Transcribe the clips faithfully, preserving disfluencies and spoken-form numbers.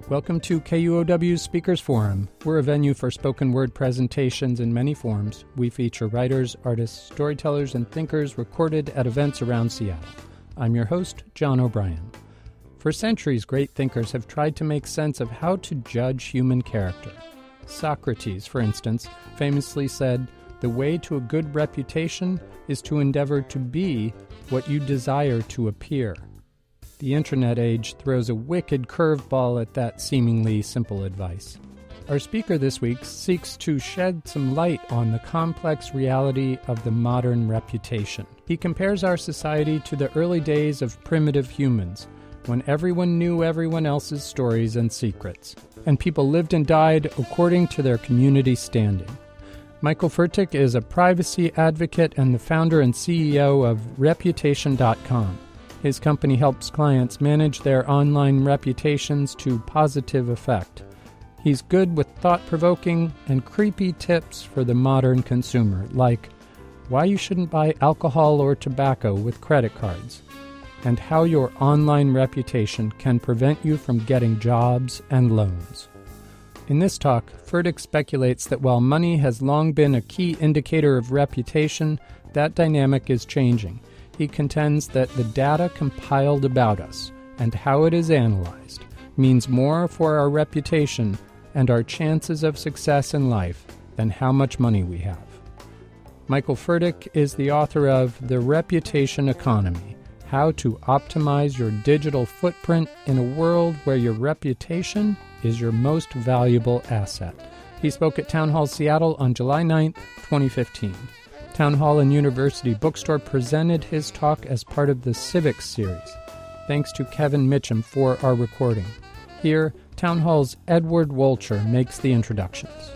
Welcome to K U O W's Speakers Forum. We're a venue for spoken word presentations in many forms. We feature writers, artists, storytellers, and thinkers recorded at events around Seattle. I'm your host, John O'Brien. For centuries, great thinkers have tried to make sense of how to judge human character. Socrates, for instance, famously said, "The way to a good reputation is to endeavor to be what you desire to appear." The internet age throws a wicked curveball at that seemingly simple advice. Our speaker this week seeks to shed some light on the complex reality of the modern reputation. He compares our society to the early days of primitive humans, when everyone knew everyone else's stories and secrets, and people lived and died according to their community standing. Michael Furtick is a privacy advocate and the founder and C E O of Reputation dot com. His company helps clients manage their online reputations to positive effect. He's good with thought-provoking and creepy tips for the modern consumer, like why you shouldn't buy alcohol or tobacco with credit cards, and how your online reputation can prevent you from getting jobs and loans. In this talk, Furtick speculates that while money has long been a key indicator of reputation, that dynamic is changing. He contends that the data compiled about us and how it is analyzed means more for our reputation and our chances of success in life than how much money we have. Michael Furtick is the author of The Reputation Economy: How to Optimize Your Digital Footprint in a World Where Your Reputation is Your Most Valuable Asset. He spoke at Town Hall Seattle on July ninth, twenty fifteen. Town Hall and University Bookstore presented his talk as part of the Civics series. Thanks to Kevin Mitchum for our recording. Here, Town Hall's Edward Wolcher makes the introductions.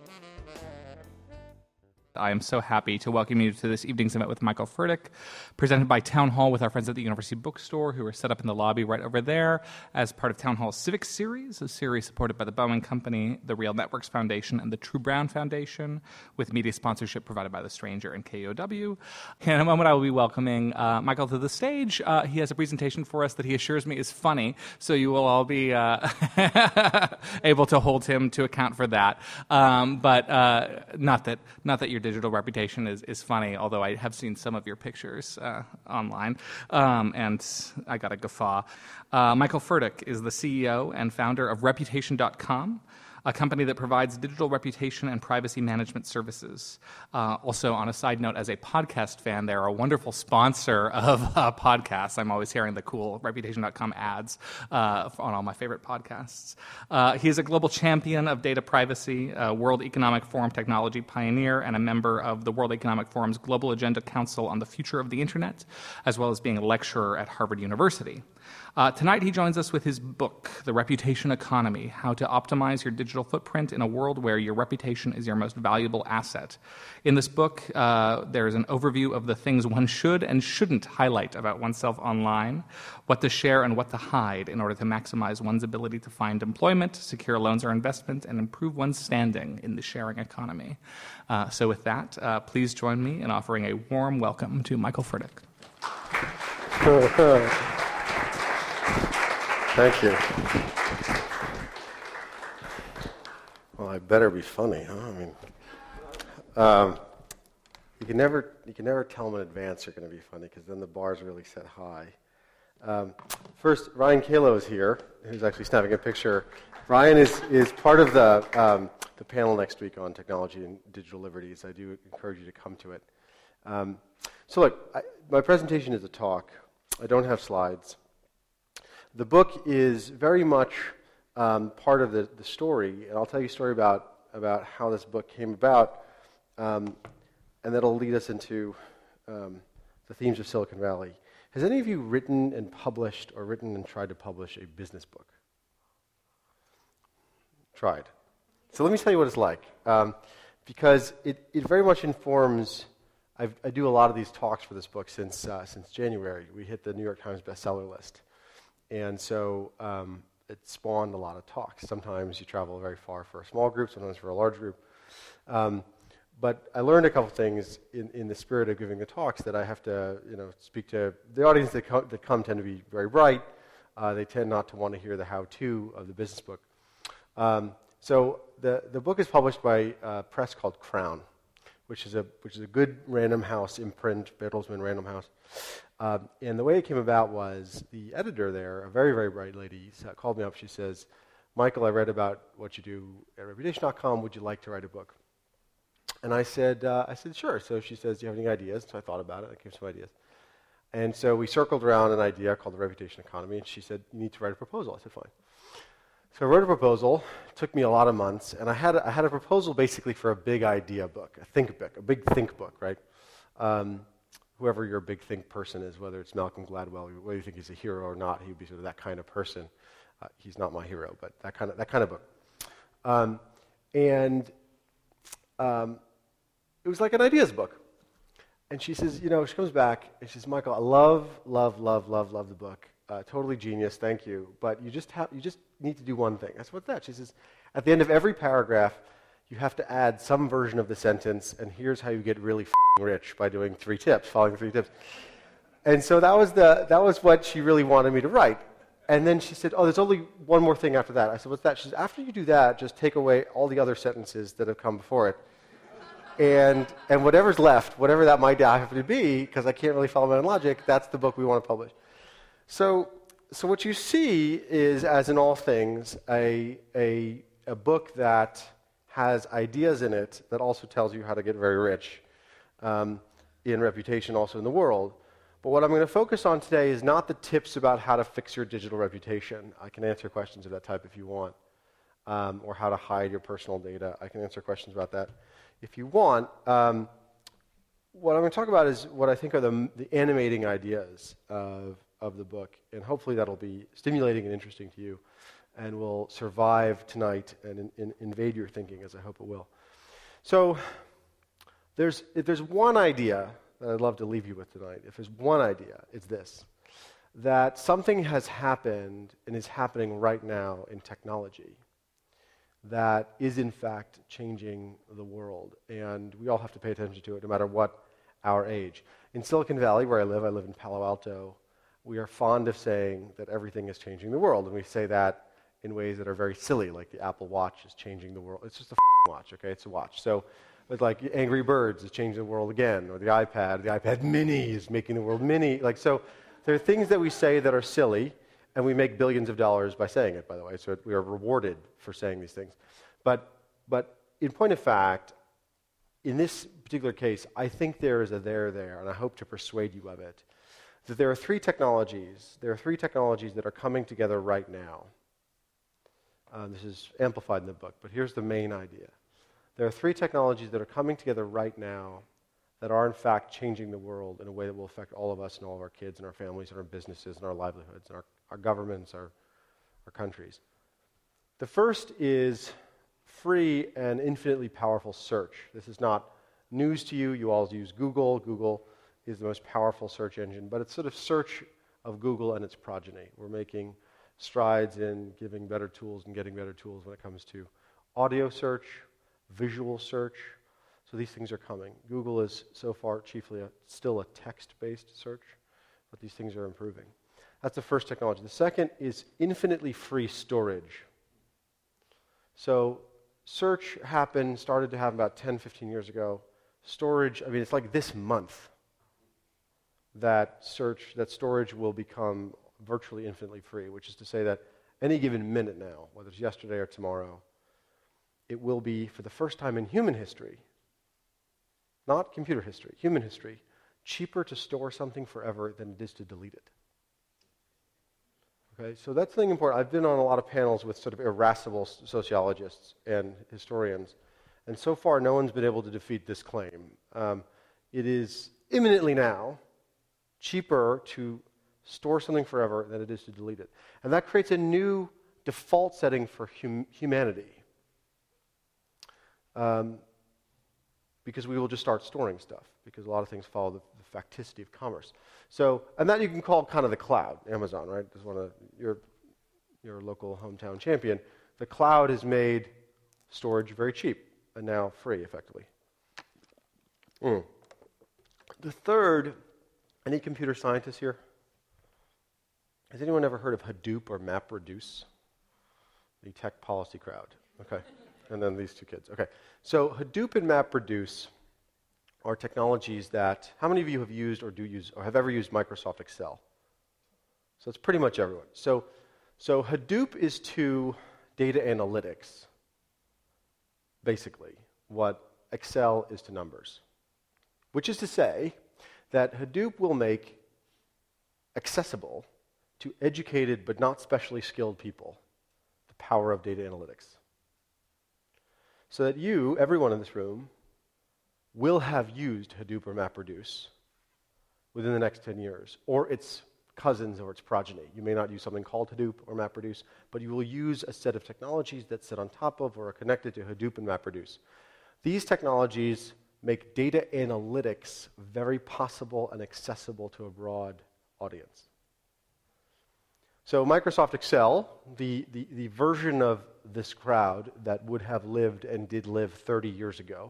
I am so happy to welcome you to this evening's event with Michael Furtick, presented by Town Hall with our friends at the University Bookstore, who are set up in the lobby right over there as part of Town Hall's Civics Series, a series supported by the Boeing Company, the Real Networks Foundation, and the True Brown Foundation, with media sponsorship provided by The Stranger and K U O W. In a moment, I will be welcoming uh, Michael to the stage. Uh, he has a presentation for us that he assures me is funny, so you will all be uh, able to hold him to account for that. Um, but uh, not that not that you're digital reputation is, is funny, although I have seen some of your pictures uh, online, um, and I got a guffaw. Uh, Michael Furtick is the C E O and founder of Reputation dot com, a company that provides digital reputation and privacy management services. Uh, also, on a side note, as a podcast fan, they're a wonderful sponsor of uh, podcasts. I'm always hearing the cool Reputation dot com ads uh, on all my favorite podcasts. Uh, he is a global champion of data privacy, a World Economic Forum technology pioneer, and a member of the World Economic Forum's Global Agenda Council on the Future of the Internet, as well as being a lecturer at Harvard University. Uh, tonight he joins us with his book, The Reputation Economy: How to Optimize Your Digital Footprint in a World Where Your Reputation is Your Most Valuable Asset. In this book, uh, there is an overview of the things one should and shouldn't highlight about oneself online, what to share and what to hide in order to maximize one's ability to find employment, secure loans or investment, and improve one's standing in the sharing economy. Uh, so with that, uh, please join me in offering a warm welcome to Michael Furtick. Thank you. Well, I better be funny, huh? I mean, um, you can never you can never tell them in advance they're going to be funny, because then the bar's really set high. Um, first, Ryan Kalo is here, who's actually snapping a picture. Ryan is, is part of the um, the panel next week on technology and digital liberties. I do encourage you to come to it. Um, so, look, I, my presentation is a talk. I don't have slides. The book is very much um, part of the, the story, and I'll tell you a story about, about how this book came about, um, and that'll lead us into um, the themes of Silicon Valley. Has any of you written and published, or written and tried to publish a business book? Tried. So let me tell you what it's like, um, because it, it very much informs. I've, I do a lot of these talks for this book since uh, since January. We hit the New York Times bestseller list. And so um, it spawned a lot of talks. Sometimes you travel very far for a small group, sometimes for a large group. Um, but I learned a couple things in, in the spirit of giving the talks that I have to, you know, speak to. The audience that, co- that come tend to be very bright, Uh, they tend not to want to hear the how-to of the business book. Um, so the, the book is published by a press called Crown, which is a which is a good Random House imprint, Bertelsmann Random House. Um, and the way it came about was the editor there, a very, very bright lady, called me up. She says, Michael, I read about what you do at Reputation dot com. Would you like to write a book? And I said, uh, I said, sure. So she says, do you have any ideas? So I thought about it. I gave some ideas. And so we circled around an idea called the Reputation Economy, and she said, you need to write a proposal. I said, fine. So I wrote a proposal. It took me a lot of months, and I had a, I had a proposal basically for a big idea book, a think book, a big think book, right? Um, whoever your big think person is, whether it's Malcolm Gladwell, whether you think he's a hero or not, he would be sort of that kind of person. Uh, he's not my hero, but that kind of that kind of book. Um, and um, it was like an ideas book. And she says, you know, she comes back and she says, Michael, I love, love, love, love, love the book. Uh, totally genius, thank you. But you just have, you just need to do one thing. I said, what's that? She says, at the end of every paragraph, you have to add some version of the sentence, and here's how you get really f***ing rich by doing three tips, following three tips. And so that was the that was what she really wanted me to write. And then she said, oh, there's only one more thing after that. I said, what's that? She said, after you do that, just take away all the other sentences that have come before it. And and whatever's left, whatever that might happen to be, because I can't really follow my own logic, that's the book we want to publish. So so what you see is, as in all things, a a a book that has ideas in it that also tells you how to get very rich um, in reputation, also in the world. But what I'm going to focus on today is not the tips about how to fix your digital reputation. I can answer questions of that type if you want, um, or how to hide your personal data. I can answer questions about that if you want. Um, what I'm going to talk about is what I think are the, the animating ideas of, of the book, and hopefully that'll be stimulating and interesting to you, and will survive tonight and in, in, invade your thinking, as I hope it will. So there's, if there's one idea that I'd love to leave you with tonight, if there's one idea, it's this, that something has happened and is happening right now in technology that is in fact changing the world, and we all have to pay attention to it no matter what our age. In Silicon Valley, where I live, I live in Palo Alto, we are fond of saying that everything is changing the world, and we say that in ways that are very silly, like the Apple Watch is changing the world. It's just a f***ing watch, okay? It's a watch. So it's like Angry Birds is changing the world again, or the iPad, the iPad Mini is making the world mini. Like, so there are things that we say that are silly, and we make billions of dollars by saying it, by the way, so we are rewarded for saying these things. But, but in point of fact, in this particular case, I think there is a there there, and I hope to persuade you of it, that there are three technologies, there are three technologies that are coming together right now. Uh, this is amplified in the book, but here's the main idea. There are three technologies that are coming together right now that are in fact changing the world in a way that will affect all of us and all of our kids and our families and our businesses and our livelihoods and our, our governments, our, our countries. The first is free and infinitely powerful search. This is not news to you. You all use Google. Google is the most powerful search engine, but it's sort of search of Google and its progeny. We're making strides in giving better tools and getting better tools when it comes to audio search, visual search. So these things are coming. Google is so far chiefly a, still a text-based search, but these things are improving. That's the first technology. The second is infinitely free storage. So search happened, started to happen about ten, fifteen years ago. Storage, I mean, it's like this month that search, that storage will become virtually infinitely free, which is to say that any given minute now, whether it's yesterday or tomorrow, it will be, for the first time in human history, not computer history, human history, cheaper to store something forever than it is to delete it. Okay, so that's the thing important. I've been on a lot of panels with sort of irascible sociologists and historians, and so far no one's been able to defeat this claim. Um, it is imminently now cheaper to store something forever than it is to delete it. And that creates a new default setting for hum- humanity. Um, because we will just start storing stuff, because a lot of things follow the, the facticity of commerce. So, and that you can call kind of the cloud, Amazon, right? This is one of your, your local hometown champion. The cloud has made storage very cheap, and now free, effectively. Mm. The third, any computer scientists here? Has anyone ever heard of Hadoop or MapReduce? The tech policy crowd. Okay. And then these two kids. Okay. So Hadoop and MapReduce are technologies that, how many of you have used or do use or have ever used Microsoft Excel? So it's pretty much everyone. So, so Hadoop is to data analytics, basically, what Excel is to numbers. Which is to say that Hadoop will make accessible to educated but not specially skilled people the power of data analytics. So that you, everyone in this room, will have used Hadoop or MapReduce within the next ten years, or its cousins or its progeny. You may not use something called Hadoop or MapReduce, but you will use a set of technologies that sit on top of or are connected to Hadoop and MapReduce. These technologies make data analytics very possible and accessible to a broad audience. So Microsoft Excel, the, the, the version of this crowd that would have lived and did live thirty years ago,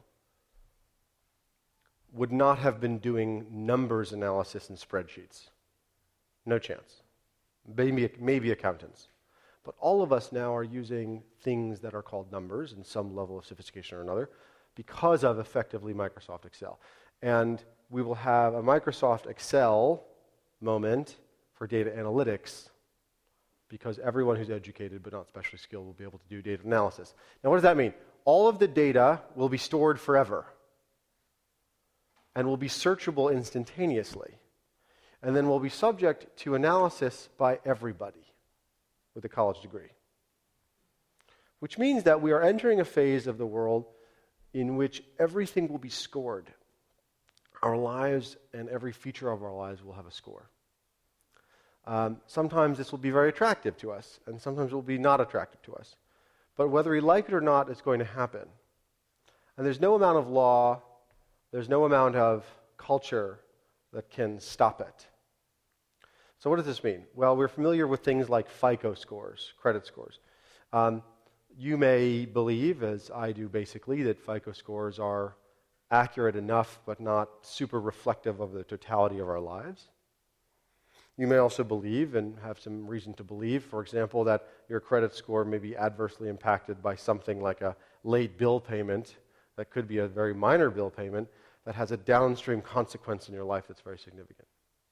would not have been doing numbers analysis in spreadsheets. No chance. Maybe, maybe accountants. But all of us now are using things that are called numbers in some level of sophistication or another because of effectively Microsoft Excel. And we will have a Microsoft Excel moment for data analytics because everyone who's educated but not specially skilled will be able to do data analysis. Now, what does that mean? All of the data will be stored forever and will be searchable instantaneously, and then will be subject to analysis by everybody with a college degree. Which means that we are entering a phase of the world in which everything will be scored. Our lives and every feature of our lives will have a score. Um, sometimes this will be very attractive to us, and sometimes it will be not attractive to us. But whether we like it or not, it's going to happen. And there's no amount of law, there's no amount of culture that can stop it. So what does this mean? Well, we're familiar with things like FICO scores, credit scores. Um, you may believe, as I do basically, that FICO scores are accurate enough but not super reflective of the totality of our lives. You may also believe, and have some reason to believe, for example, that your credit score may be adversely impacted by something like a late bill payment that could be a very minor bill payment that has a downstream consequence in your life that's very significant.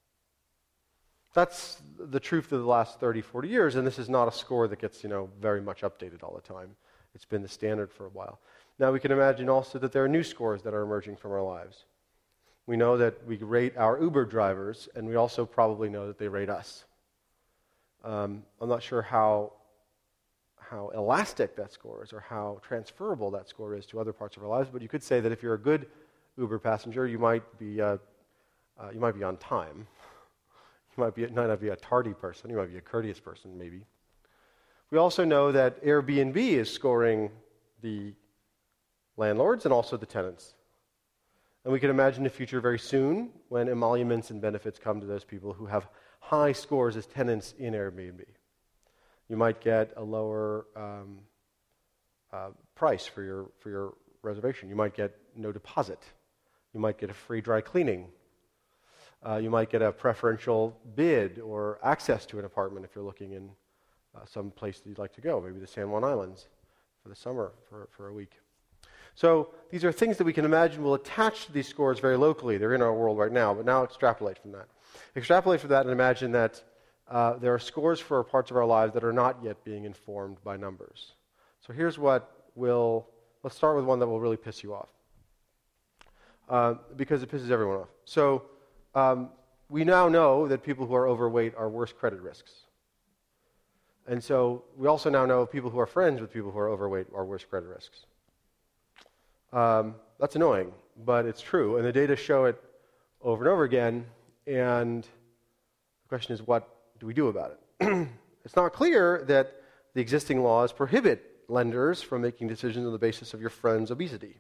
That's the truth of the last thirty, forty years, and this is not a score that gets, you know, very much updated all the time. It's been the standard for a while. Now we can imagine also that there are new scores that are emerging from our lives. We know that we rate our Uber drivers, and we also probably know that they rate us. Um, I'm not sure how, how elastic that score is or how transferable that score is to other parts of our lives, but you could say that if you're a good Uber passenger, you might be, uh, uh, you might be on time. You might, be, might not be a tardy person. You might be a courteous person, maybe. We also know that Airbnb is scoring the landlords and also the tenants. And we can imagine a future very soon when emoluments and benefits come to those people who have high scores as tenants in Airbnb. You might get a lower um, uh, price for your, for your reservation. You might get no deposit. You might get a free dry cleaning. Uh, you might get a preferential bid or access to an apartment if you're looking in uh, some place that you'd like to go, maybe the San Juan Islands for the summer for, for a week. So these are things that we can imagine will attach to these scores very locally. They're in our world right now, but now extrapolate from that. Extrapolate from that and imagine that uh, there are scores for parts of our lives that are not yet being informed by numbers. So here's what will, let's start with one that will really piss you off. Uh, because it pisses everyone off. So um, we now know that people who are overweight are worse credit risks. And so we also now know people who are friends with people who are overweight are worse credit risks. Um, that's annoying, but it's true, and the data show it over and over again, and the question is, what do we do about it? It's not clear that the existing laws prohibit lenders from making decisions on the basis of your friend's obesity.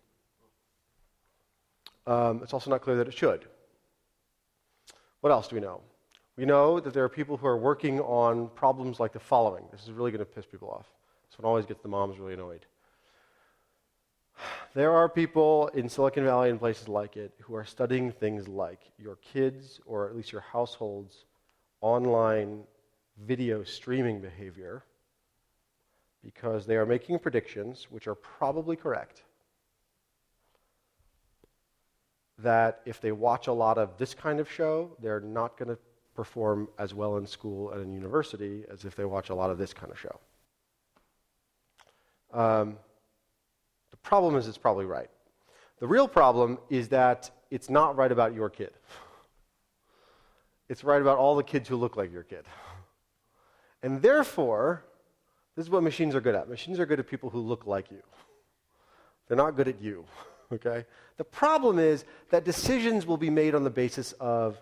Um, it's also not clear that it should. What else do we know? We know that there are people who are working on problems like the following. This is really going to piss people off. This one always gets the moms really annoyed. There are people in Silicon Valley and places like it who are studying things like your kids, or at least your household's, online video streaming behavior because they are making predictions, which are probably correct, that if they watch a lot of this kind of show, they're not going to perform as well in school and in university as if they watch a lot of this kind of show. Um, the problem is it's probably right. The real problem is that it's not right about your kid. It's right about all the kids who look like your kid. And therefore, this is what machines are good at. Machines are good at people who look like you. They're not good at you, okay? The problem is that decisions will be made on the basis of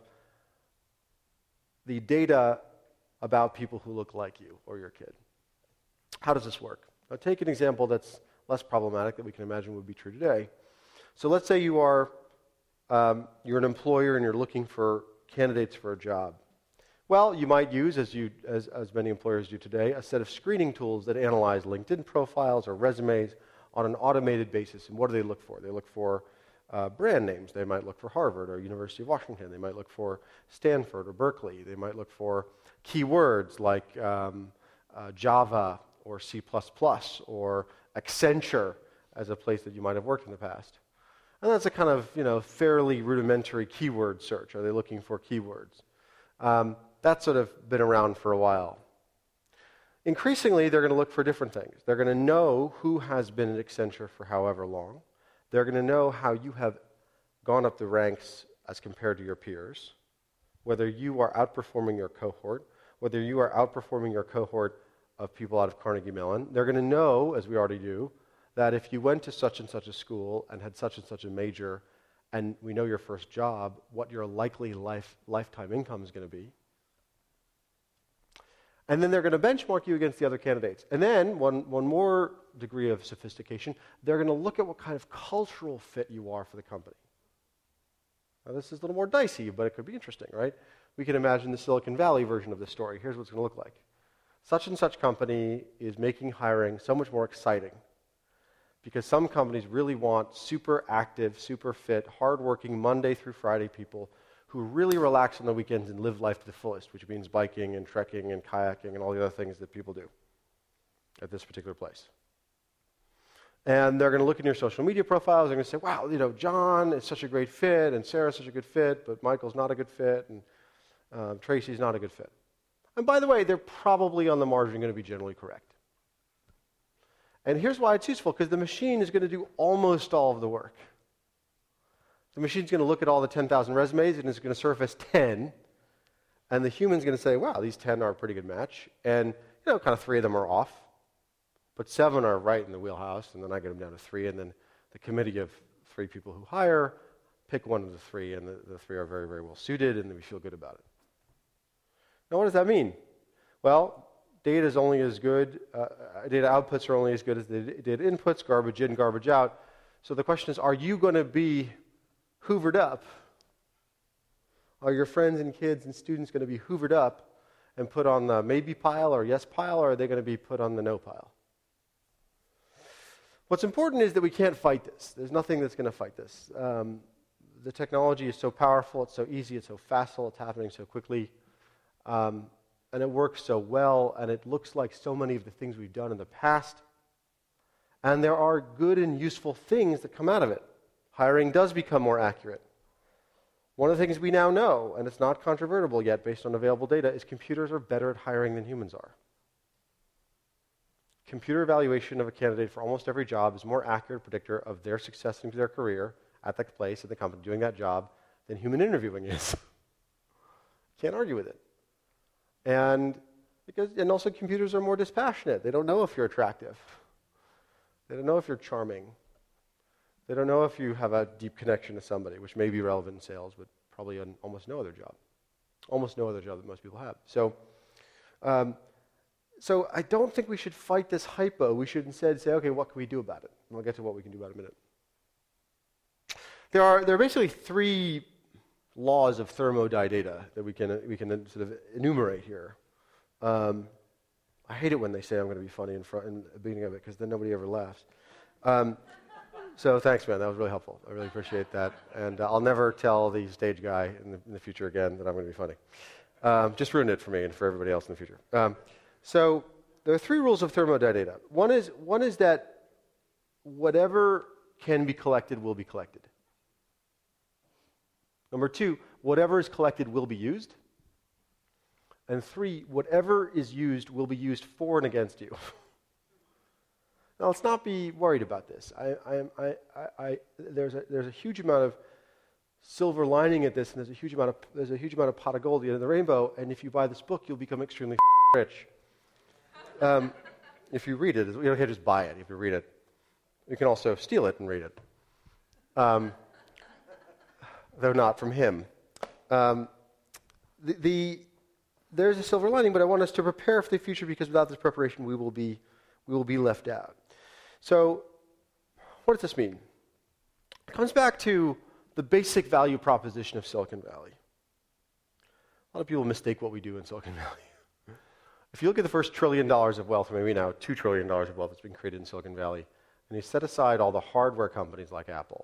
the data about people who look like you or your kid. How does this work? Now take an example that's less problematic that we can imagine would be true today. So let's say you are um, you're an employer and you're looking for candidates for a job. Well, you might use, as, you, as, as many employers do today, a set of screening tools that analyze LinkedIn profiles or resumes on an automated basis. And what do they look for? They look for uh, brand names. They might look for Harvard or University of Washington. They might look for Stanford or Berkeley. They might look for keywords like um, uh, Java or C plus plus or Accenture as a place that you might have worked in the past. And that's a kind of, you know, fairly rudimentary keyword search. Are they looking for keywords? Um, that's sort of been around for a while. Increasingly, they're going to look for different things. They're going to know who has been at Accenture for however long. They're going to know how you have gone up the ranks as compared to your peers, whether you are outperforming your cohort, whether you are outperforming your cohort of people out of Carnegie Mellon. They're going to know, as we already do, that if you went to such and such a school and had such and such a major, and we know your first job, what your likely life, lifetime income is going to be. And then they're going to benchmark you against the other candidates. And then, one, one more degree of sophistication, they're going to look at what kind of cultural fit you are for the company. Now, this is a little more dicey, but it could be interesting, right? We can imagine the Silicon Valley version of this story. Here's what it's going to look like. Such and such company is making hiring so much more exciting because some companies really want super active, super fit, hardworking Monday through Friday people who really relax on the weekends and live life to the fullest, which means biking and trekking and kayaking and all the other things that people do at this particular place. And they're going to look in your social media profiles. They're going to say, wow, you know, John is such a great fit, and Sarah's such a good fit, but Michael's not a good fit, and um, Tracy's not a good fit. And by the way, they're probably on the margin going to be generally correct. And here's why it's useful, because the machine is going to do almost all of the work. The machine's going to look at all the ten thousand resumes, and it's going to surface ten, and the human's going to say, wow, these ten are a pretty good match, and you know, kind of three of them are off, but seven are right in the wheelhouse, and then I get them down to three, and then the committee of three people who hire pick one of the three, and the, the three are very, very well suited, and we feel good about it. Now, what does that mean? Well, data is only as good, uh, data outputs are only as good as the data inputs, garbage in, garbage out. So the question is, are you going to be hoovered up? Are your friends and kids and students going to be hoovered up and put on the maybe pile or yes pile, or are they going to be put on the no pile? What's important is that we can't fight this. There's nothing that's going to fight this. Um, the technology is so powerful, it's so easy, it's so facile, it's happening so quickly. Um, and it works so well, and it looks like so many of the things we've done in the past. And there are good and useful things that come out of it. Hiring does become more accurate. One of the things we now know, and it's not controvertible yet based on available data, is computers are better at hiring than humans are. Computer evaluation of a candidate for almost every job is a more accurate predictor of their success in their career at the place, at the company, doing that job, than human interviewing is. Can't argue with it. And because, and also computers are more dispassionate. They don't know if you're attractive. They don't know if you're charming. They don't know if you have a deep connection to somebody, which may be relevant in sales, but probably in almost no other job. Almost no other job that most people have. So, um, so I don't think we should fight this hypo. We should instead say, okay, what can we do about it? And we'll get to what we can do about it in a minute. There are, there are basically three laws of thermodynamics that we can we can sort of enumerate here. Um, I hate it when they say I'm going to be funny in front in the beginning of it, because then nobody ever laughs. Um, so thanks, man. That was really helpful. I really appreciate that. And uh, I'll never tell the stage guy in the, in the future again that I'm going to be funny. Um, just ruined it for me and for everybody else in the future. Um, so there are three rules of thermodynamics. One is, one is that whatever can be collected will be collected. Number two, whatever is collected will be used. And three, whatever is used will be used for and against you. Now, let's not be worried about this. I, I, I, I, I, there's, a, there's a huge amount of silver lining at this, and there's a huge amount of there's a huge amount of pot of gold at the end of the rainbow. And if you buy this book, you'll become extremely rich. Um, if you read it, you don't have to just buy it. If you read it, you can also steal it and read it. Um, though not from him. Um, the, the there's a silver lining, but I want us to prepare for the future because without this preparation, we will be we will be left out. So, what does this mean? It comes back to the basic value proposition of Silicon Valley. A lot of people mistake what we do in Silicon Valley. If you look at the first trillion dollars of wealth, or maybe now two trillion dollars of wealth that's been created in Silicon Valley, and you set aside all the hardware companies like Apple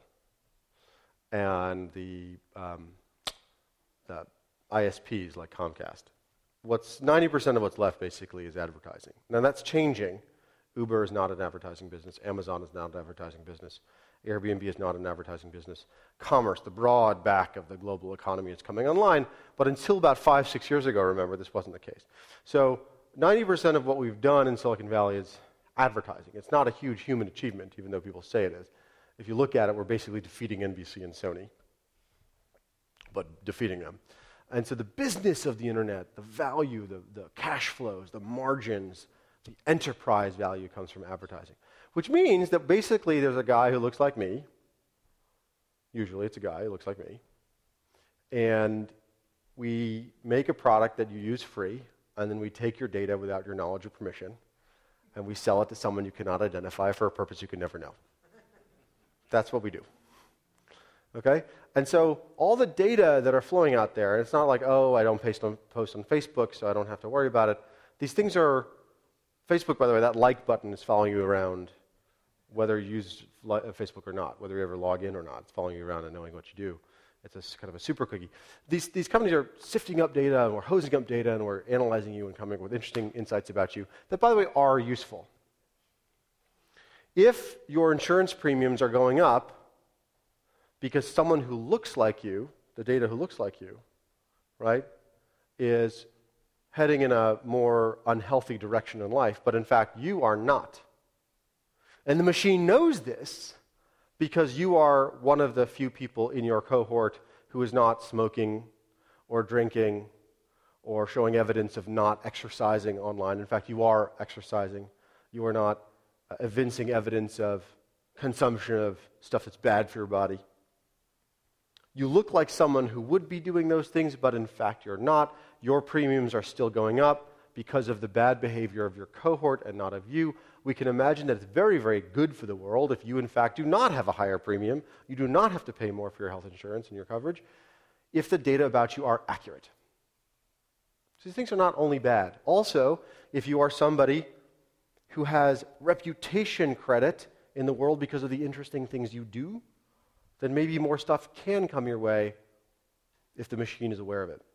and the, um, the I S Ps like Comcast, what's ninety percent of what's left basically is advertising. Now that's changing. Uber is not an advertising business. Amazon is not an advertising business. Airbnb is not an advertising business. Commerce, the broad back of the global economy, is coming online. But until about five, six years ago, remember, this wasn't the case. So ninety percent of what we've done in Silicon Valley is advertising. It's not a huge human achievement, even though people say it is. If you look at it, we're basically defeating N B C and Sony, but defeating them. And so the business of the internet, the value, the, the cash flows, the margins, the enterprise value comes from advertising, which means that basically there's a guy who looks like me. Usually it's a guy who looks like me. And we make a product that you use free, and then we take your data without your knowledge or permission, and we sell it to someone you cannot identify for a purpose you can never know. That's what we do. Okay? And so all the data that are flowing out there, and it's not like, oh, I don't post on, post on Facebook, so I don't have to worry about it. These things are, Facebook, by the way, that like button is following you around whether you use li- Facebook or not, whether you ever log in or not. It's following you around and knowing what you do. It's a kind of a super cookie. These, these companies are sifting up data, and we're hosing up data, and we're analyzing you and coming up with interesting insights about you that, by the way, are useful. If your insurance premiums are going up because someone who looks like you, the data who looks like you, right, is heading in a more unhealthy direction in life, but in fact you are not. And the machine knows this because you are one of the few people in your cohort who is not smoking or drinking or showing evidence of not exercising online. In fact, you are exercising. You are not uh, evincing evidence of consumption of stuff that's bad for your body. You look like someone who would be doing those things, but in fact you're not. Your premiums are still going up because of the bad behavior of your cohort and not of you. We can imagine that it's very, very good for the world if you, in fact, do not have a higher premium. You do not have to pay more for your health insurance and your coverage if the data about you are accurate. So these things are not only bad. Also, if you are somebody who has reputation credit in the world because of the interesting things you do, then maybe more stuff can come your way if the machine is aware of it.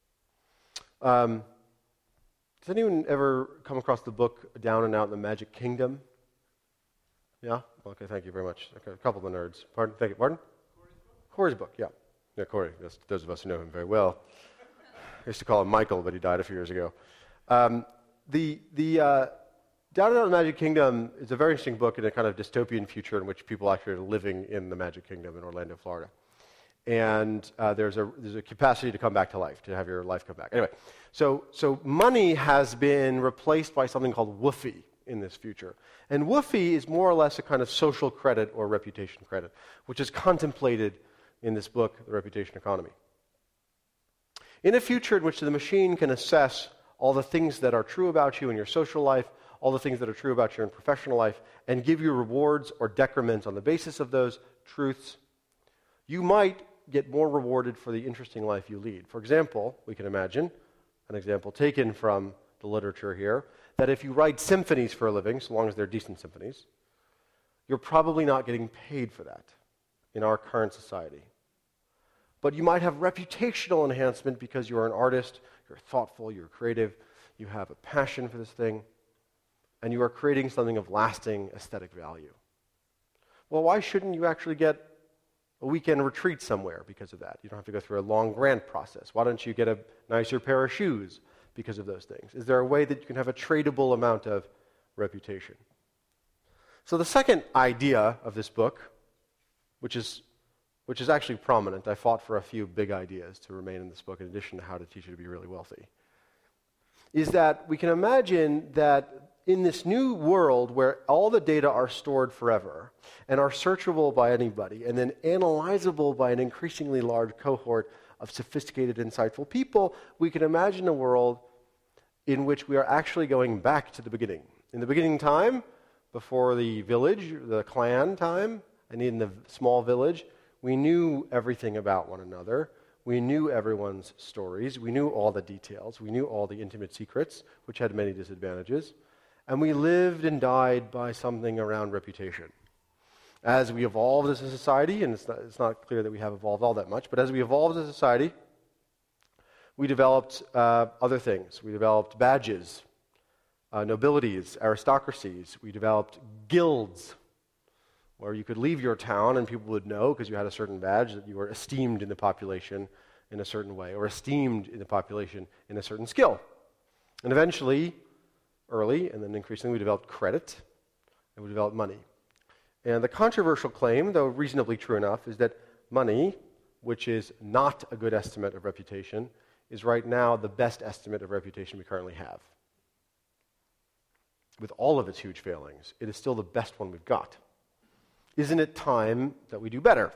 Um, Has anyone ever come across the book Down and Out in the Magic Kingdom? Yeah? Okay, thank you very much. Okay, a couple of the nerds. Pardon? Thank you. Pardon? Corey's book, yeah. Yeah, Corey. That's, those of us who know him very well. I used to call him Michael, but he died a few years ago. Um, the the uh, Down and Out in the Magic Kingdom is a very interesting book in a kind of dystopian future in which people actually are living in the Magic Kingdom in Orlando, Florida. And uh, there's a there's a capacity to come back to life, to have your life come back. Anyway, so so money has been replaced by something called woofie in this future. And woofie is more or less a kind of social credit or reputation credit, which is contemplated in this book, The Reputation Economy. In a future in which the machine can assess all the things that are true about you in your social life, all the things that are true about you in professional life, and give you rewards or decrements on the basis of those truths, you might get more rewarded for the interesting life you lead. For example, we can imagine, an example taken from the literature here, that if you write symphonies for a living, so long as they're decent symphonies, you're probably not getting paid for that in our current society. But you might have reputational enhancement because you're an artist, you're thoughtful, you're creative, you have a passion for this thing, and you are creating something of lasting aesthetic value. Well, why shouldn't you actually get a weekend retreat somewhere because of that? You don't have to go through a long grant process. Why don't you get a nicer pair of shoes because of those things? Is there a way that you can have a tradable amount of reputation? So the second idea of this book, which is which is actually prominent, I fought for a few big ideas to remain in this book in addition to how to teach you to be really wealthy, is that we can imagine that in this new world where all the data are stored forever and are searchable by anybody and then analyzable by an increasingly large cohort of sophisticated, insightful people, we can imagine a world in which we are actually going back to the beginning. In the beginning time, before the village, the clan time, and in the small village, we knew everything about one another. We knew everyone's stories. We knew all the details. We knew all the intimate secrets, which had many disadvantages. And we lived and died by something around reputation. As we evolved as a society, and it's not, it's not clear that we have evolved all that much, but as we evolved as a society, we developed uh, other things. We developed badges, uh, nobilities, aristocracies. We developed guilds, where you could leave your town and people would know because you had a certain badge that you were esteemed in the population in a certain way, or esteemed in the population in a certain skill. And eventually, early, and then increasingly, we developed credit, and we developed money. And the controversial claim, though reasonably true enough, is that money, which is not a good estimate of reputation, is right now the best estimate of reputation we currently have. With all of its huge failings, it is still the best one we've got. Isn't it time that we do better?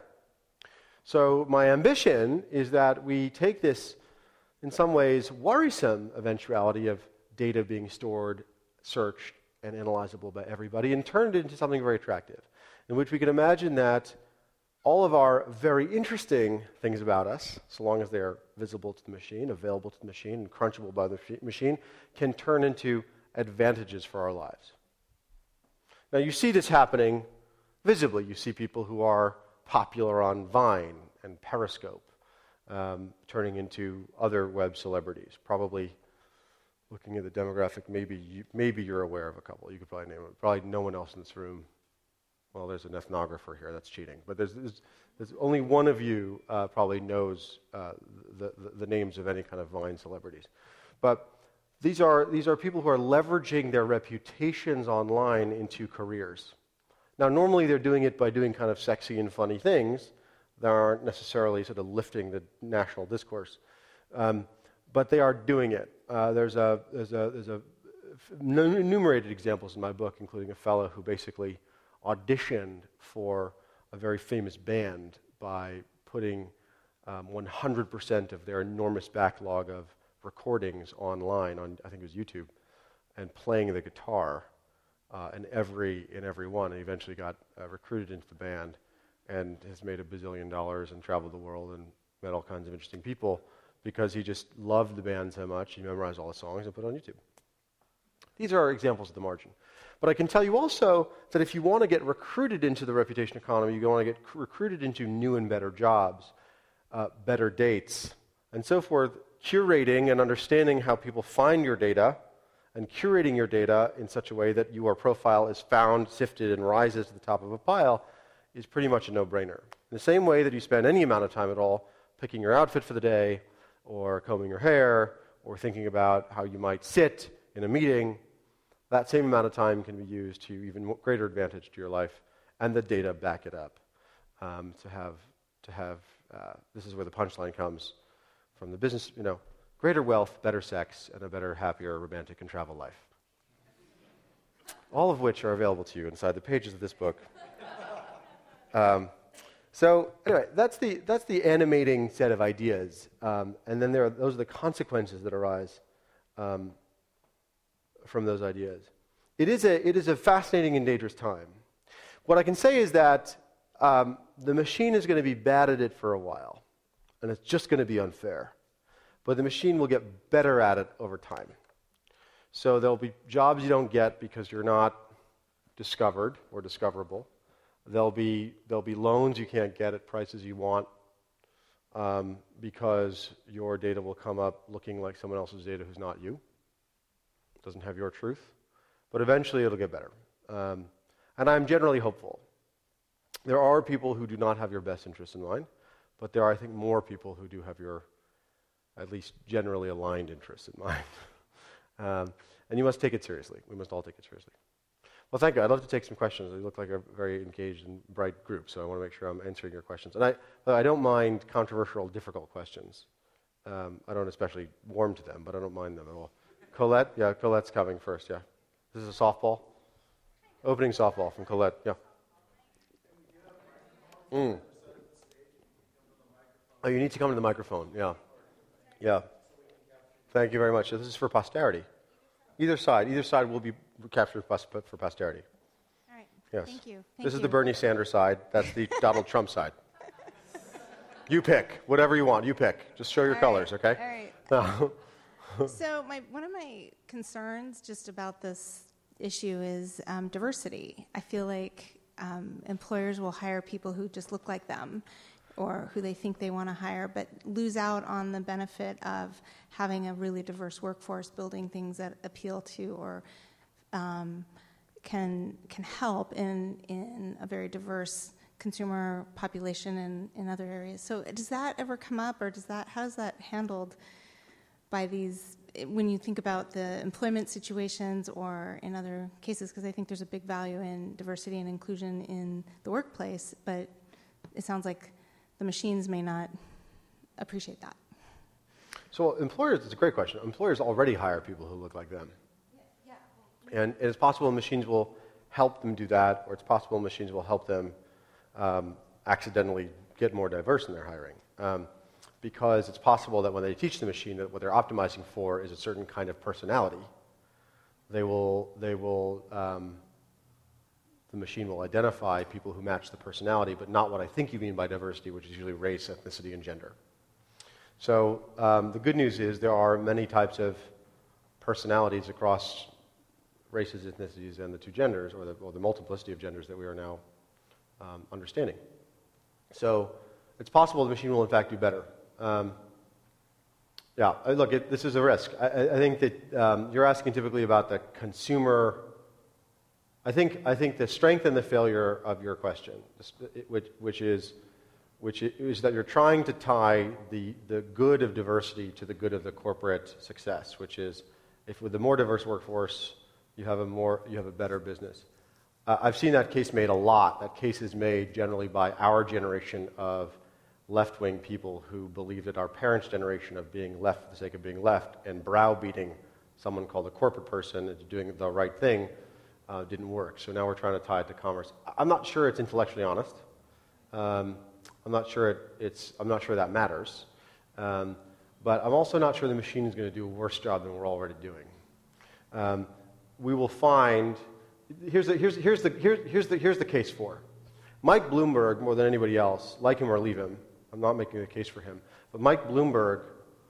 So my ambition is that we take this, in some ways, worrisome eventuality of data being stored, searched, and analyzable by everybody, and turn it into something very attractive, in which we can imagine that all of our very interesting things about us, so long as they are visible to the machine, available to the machine, and crunchable by the machine, can turn into advantages for our lives. Now you see this happening visibly. You see people who are popular on Vine and Periscope um, turning into other web celebrities. Probably, looking at the demographic, maybe you, maybe you're aware of a couple. You could probably name it. Probably no one else in this room. Well, there's an ethnographer here. That's cheating. But there's, there's, there's only one of you uh, probably knows uh, the, the, the names of any kind of Vine celebrities. But these are, these are people who are leveraging their reputations online into careers. Now, normally they're doing it by doing kind of sexy and funny things that aren't necessarily sort of lifting the national discourse. Um, but they are doing it. Uh, there's a, there's a, there's a f- enumerated examples in my book, including a fellow who basically auditioned for a very famous band by putting um, one hundred percent of their enormous backlog of recordings online on, I think it was YouTube, and playing the guitar uh, in every in every one, and eventually got uh, recruited into the band and has made a bazillion dollars and traveled the world and met all kinds of interesting people because he just loved the band so much, he memorized all the songs and put it on YouTube. These are examples at the margin. But I can tell you also that if you want to get recruited into the reputation economy, you want to get c- recruited into new and better jobs, uh, better dates, and so forth, curating and understanding how people find your data and curating your data in such a way that your profile is found, sifted, and rises to the top of a pile is pretty much a no-brainer. In the same way that you spend any amount of time at all picking your outfit for the day or combing your hair or thinking about how you might sit in a meeting, that same amount of time can be used to even greater advantage to your life, and the data back it up. Um, to have, to have uh, this is where the punchline comes from the business, you know, greater wealth, better sex, and a better, happier, romantic, and travel life. All of which are available to you inside the pages of this book. Um, so anyway, that's the that's the animating set of ideas, um, and then there are, those are the consequences that arise um, from those ideas. It is a it is a fascinating and dangerous time. What I can say is that um, the machine is going to be bad at it for a while, and it's just going to be unfair. But the machine will get better at it over time. So there'll be jobs you don't get because you're not discovered or discoverable. There'll be there'll be loans you can't get at prices you want. um, because your data will come up looking like someone else's data who's not you, doesn't have your truth. But eventually it'll get better. Um, and I'm generally hopeful. There are people who do not have your best interests in mind, but there are, I think, more people who do have your at least generally aligned interests in mind. um, and you must take it seriously. We must all take it seriously. Well, thank you. I'd love to take some questions. You look like a very engaged and bright group, so I want to make sure I'm answering your questions. And I, I don't mind controversial, difficult questions. Um, I don't especially warm to them, but I don't mind them at all. Colette? Yeah, Colette's coming first, yeah. This is a softball? Opening softball from Colette, yeah. Mm. Oh, you need to come to the microphone, yeah. Yeah. Thank you very much. This is for posterity. Either side. Either side will be captured for posterity. All right. Yes. Thank you. Thank this you. is the Bernie Sanders side. That's the Donald Trump side. You pick. Whatever you want. You pick. Just show your All colors, right. okay? All right. So my, one of my concerns just about this issue is um, diversity. I feel like um, employers will hire people who just look like them or who they think they want to hire, but lose out on the benefit of having a really diverse workforce, building things that appeal to or um, can can help in in a very diverse consumer population in, in other areas. So does that ever come up, or does that how is that handled by these, when you think about the employment situations or in other cases? Because I think there's a big value in diversity and inclusion in the workplace, but it sounds like the machines may not appreciate that. So employers, it's a great question. Employers already hire people who look like them. Yeah. yeah. And it's possible machines will help them do that, or it's possible machines will help them um, accidentally get more diverse in their hiring. Um, because it's possible that when they teach the machine that what they're optimizing for is a certain kind of personality, they will, they will um, the machine will identify people who match the personality, but not what I think you mean by diversity, which is usually race, ethnicity, and gender. So um, the good news is there are many types of personalities across races, ethnicities, and the two genders, or the, or the multiplicity of genders that we are now um, understanding. So it's possible the machine will, in fact, do better. Um, yeah, look, it, this is a risk. I, I think that um, you're asking typically about the consumer. I think I think the strength and the failure of your question, which, which is which is that you're trying to tie the, the good of diversity to the good of the corporate success, which is if with a more diverse workforce, you have a more you have a better business. Uh, I've seen that case made a lot. That case is made generally by our generation of left-wing people who believe that our parents' generation of being left for the sake of being left and browbeating someone called a corporate person into doing the right thing uh, didn't work. So now we're trying to tie it to commerce. I'm not sure it's intellectually honest. Um, I'm not sure it, it's. I'm not sure that matters. Um, but I'm also not sure the machine is going to do a worse job than we're already doing. Um, we will find. Here's the, here's, here's, the, here, here's, the, here's the case for Mike Bloomberg, more than anybody else, like him or leave him. I'm not making a case for him. But Mike Bloomberg,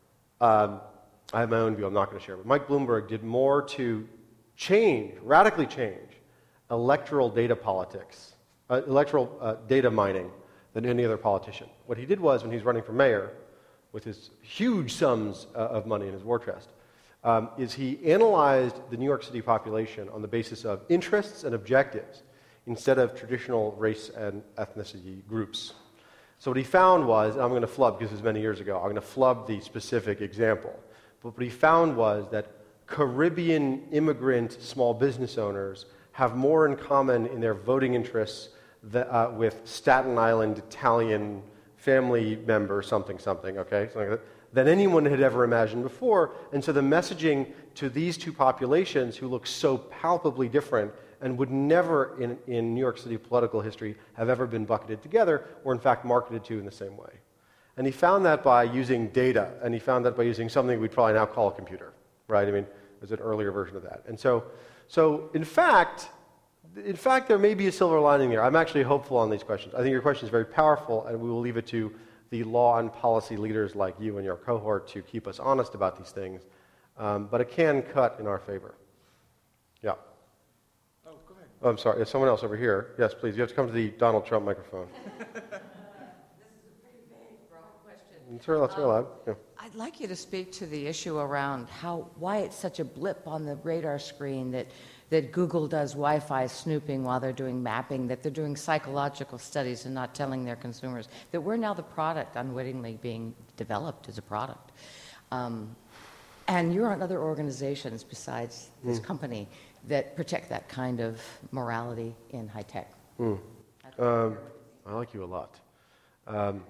um, I have my own view, I'm not going to share, but Mike Bloomberg did more to change, radically change, electoral data politics, uh, electoral uh, data mining than any other politician. What he did was, when he was running for mayor, with his huge sums uh, of money in his war chest, um, is he analyzed the New York City population on the basis of interests and objectives instead of traditional race and ethnicity groups. So what he found was, and I'm going to flub because this was many years ago, I'm going to flub the specific example, but what he found was that Caribbean immigrant small business owners have more in common in their voting interests that, uh, with Staten Island Italian family member something something, okay, something like that, than anyone had ever imagined before. And so the messaging to these two populations who look so palpably different and would never in, in New York City political history have ever been bucketed together, were in fact marketed to in the same way. And he found that by using data, and he found that by using something we'd probably now call a computer, right? I mean, there's an earlier version of that. And so, so in fact, in fact, there may be a silver lining there. I'm actually hopeful on these questions. I think your question is very powerful, and we will leave it to the law and policy leaders like you and your cohort to keep us honest about these things. Um, but it can cut in our favor. Yeah. Oh, go ahead. Oh, I'm sorry. There's someone else over here. Yes, please. You have to come to the Donald Trump microphone. This is a pretty vague, broad question. It's very, it's very loud. Yeah. I'd like you to speak to the issue around how why it's such a blip on the radar screen that that Google does Wi-Fi snooping while they're doing mapping, that they're doing psychological studies and not telling their consumers, that we're now the product unwittingly being developed as a product. Um, and you're on other organizations besides this mm. company that protect that kind of morality in high tech. Mm. Um, I like you a lot. Um,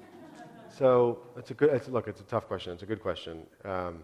so it's a good, it's, look, it's a tough question. It's a good question. Um,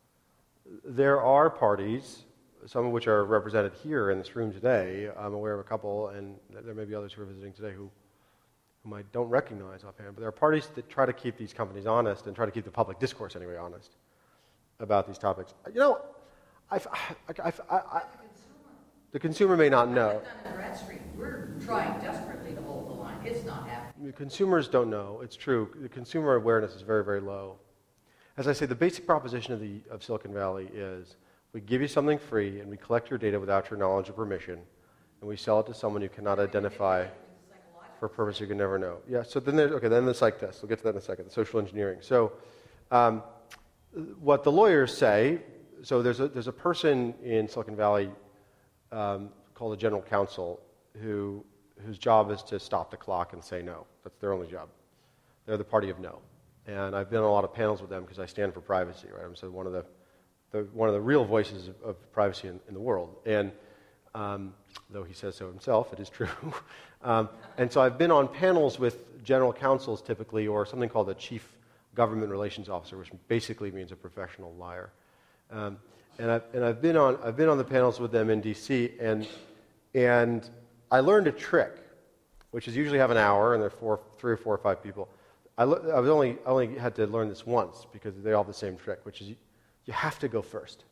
there are parties, some of which are represented here in this room today. I'm aware of a couple, and there may be others who are visiting today who, whom I don't recognize offhand, but there are parties that try to keep these companies honest and try to keep the public discourse anyway honest about these topics. You know, I've, I, I've, I, I, the consumer may not know. We're trying desperately to hold the line. It's not happening. The consumers don't know. It's true. The consumer awareness is very, very low. As I say, the basic proposition of, the, of Silicon Valley is we give you something free and we collect your data without your knowledge or permission, and we sell it to someone you cannot identify for a purpose you can never know. Yeah, so then there's, okay, then the psych test. We'll get to that in a second, the social engineering. So um, what the lawyers say, so there's a, there's a person in Silicon Valley um, called a general counsel who whose job is to stop the clock and say no. That's their only job. They're the party of no. And I've been on a lot of panels with them because I stand for privacy, right? I'm so one of the, the one of the real voices of, of privacy in, in the world. And um, though he says so himself, it is true. um, and so I've been on panels with general counsels typically, or something called a chief government relations officer, which basically means a professional liar. Um, and I've and I've been on I've been on the panels with them in D C and and I learned a trick, which is usually have an hour and there are four, three or four or five people. I, lo- I was only I only had to learn this once because they all have the same trick, which is you, you have to go first.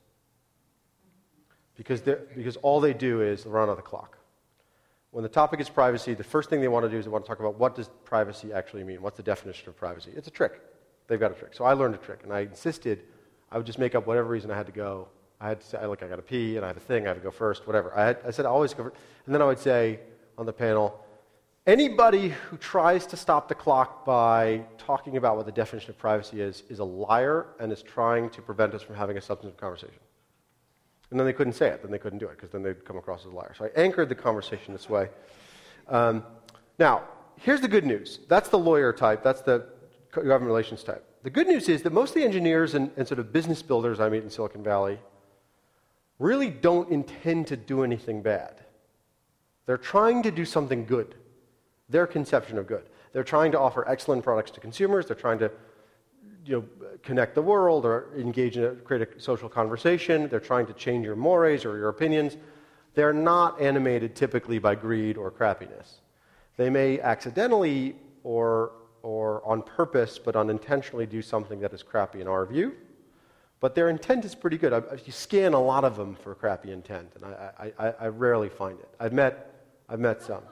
Because because all they do is run out the clock. When the topic is privacy, the first thing they want to do is they want to talk about what does privacy actually mean? What's the definition of privacy? It's a trick. They've got a trick. So I learned a trick, and I insisted I would just make up whatever reason I had to go. I had to say, look, I got to pee, and I have a thing, I have to go first, whatever. I, had, I said, I always go first. And then I would say on the panel, anybody who tries to stop the clock by talking about what the definition of privacy is, is a liar and is trying to prevent us from having a substantive conversation. And then they couldn't say it. Then they couldn't do it because then they'd come across as a liar. So I anchored the conversation this way. Um, now, here's the good news. That's the lawyer type. That's the government relations type. The good news is that most of the engineers and, and sort of business builders I meet in Silicon Valley really don't intend to do anything bad. They're trying to do something good. Their conception of good. They're trying to offer excellent products to consumers. They're trying to, you know, connect the world or engage in a, create a social conversation. They're trying to change your mores or your opinions. They're not animated typically by greed or crappiness. They may accidentally or or on purpose but unintentionally do something that is crappy in our view. But their intent is pretty good. I, you scan a lot of them for crappy intent, and I, I, I, I rarely find it. I've met, I've met some.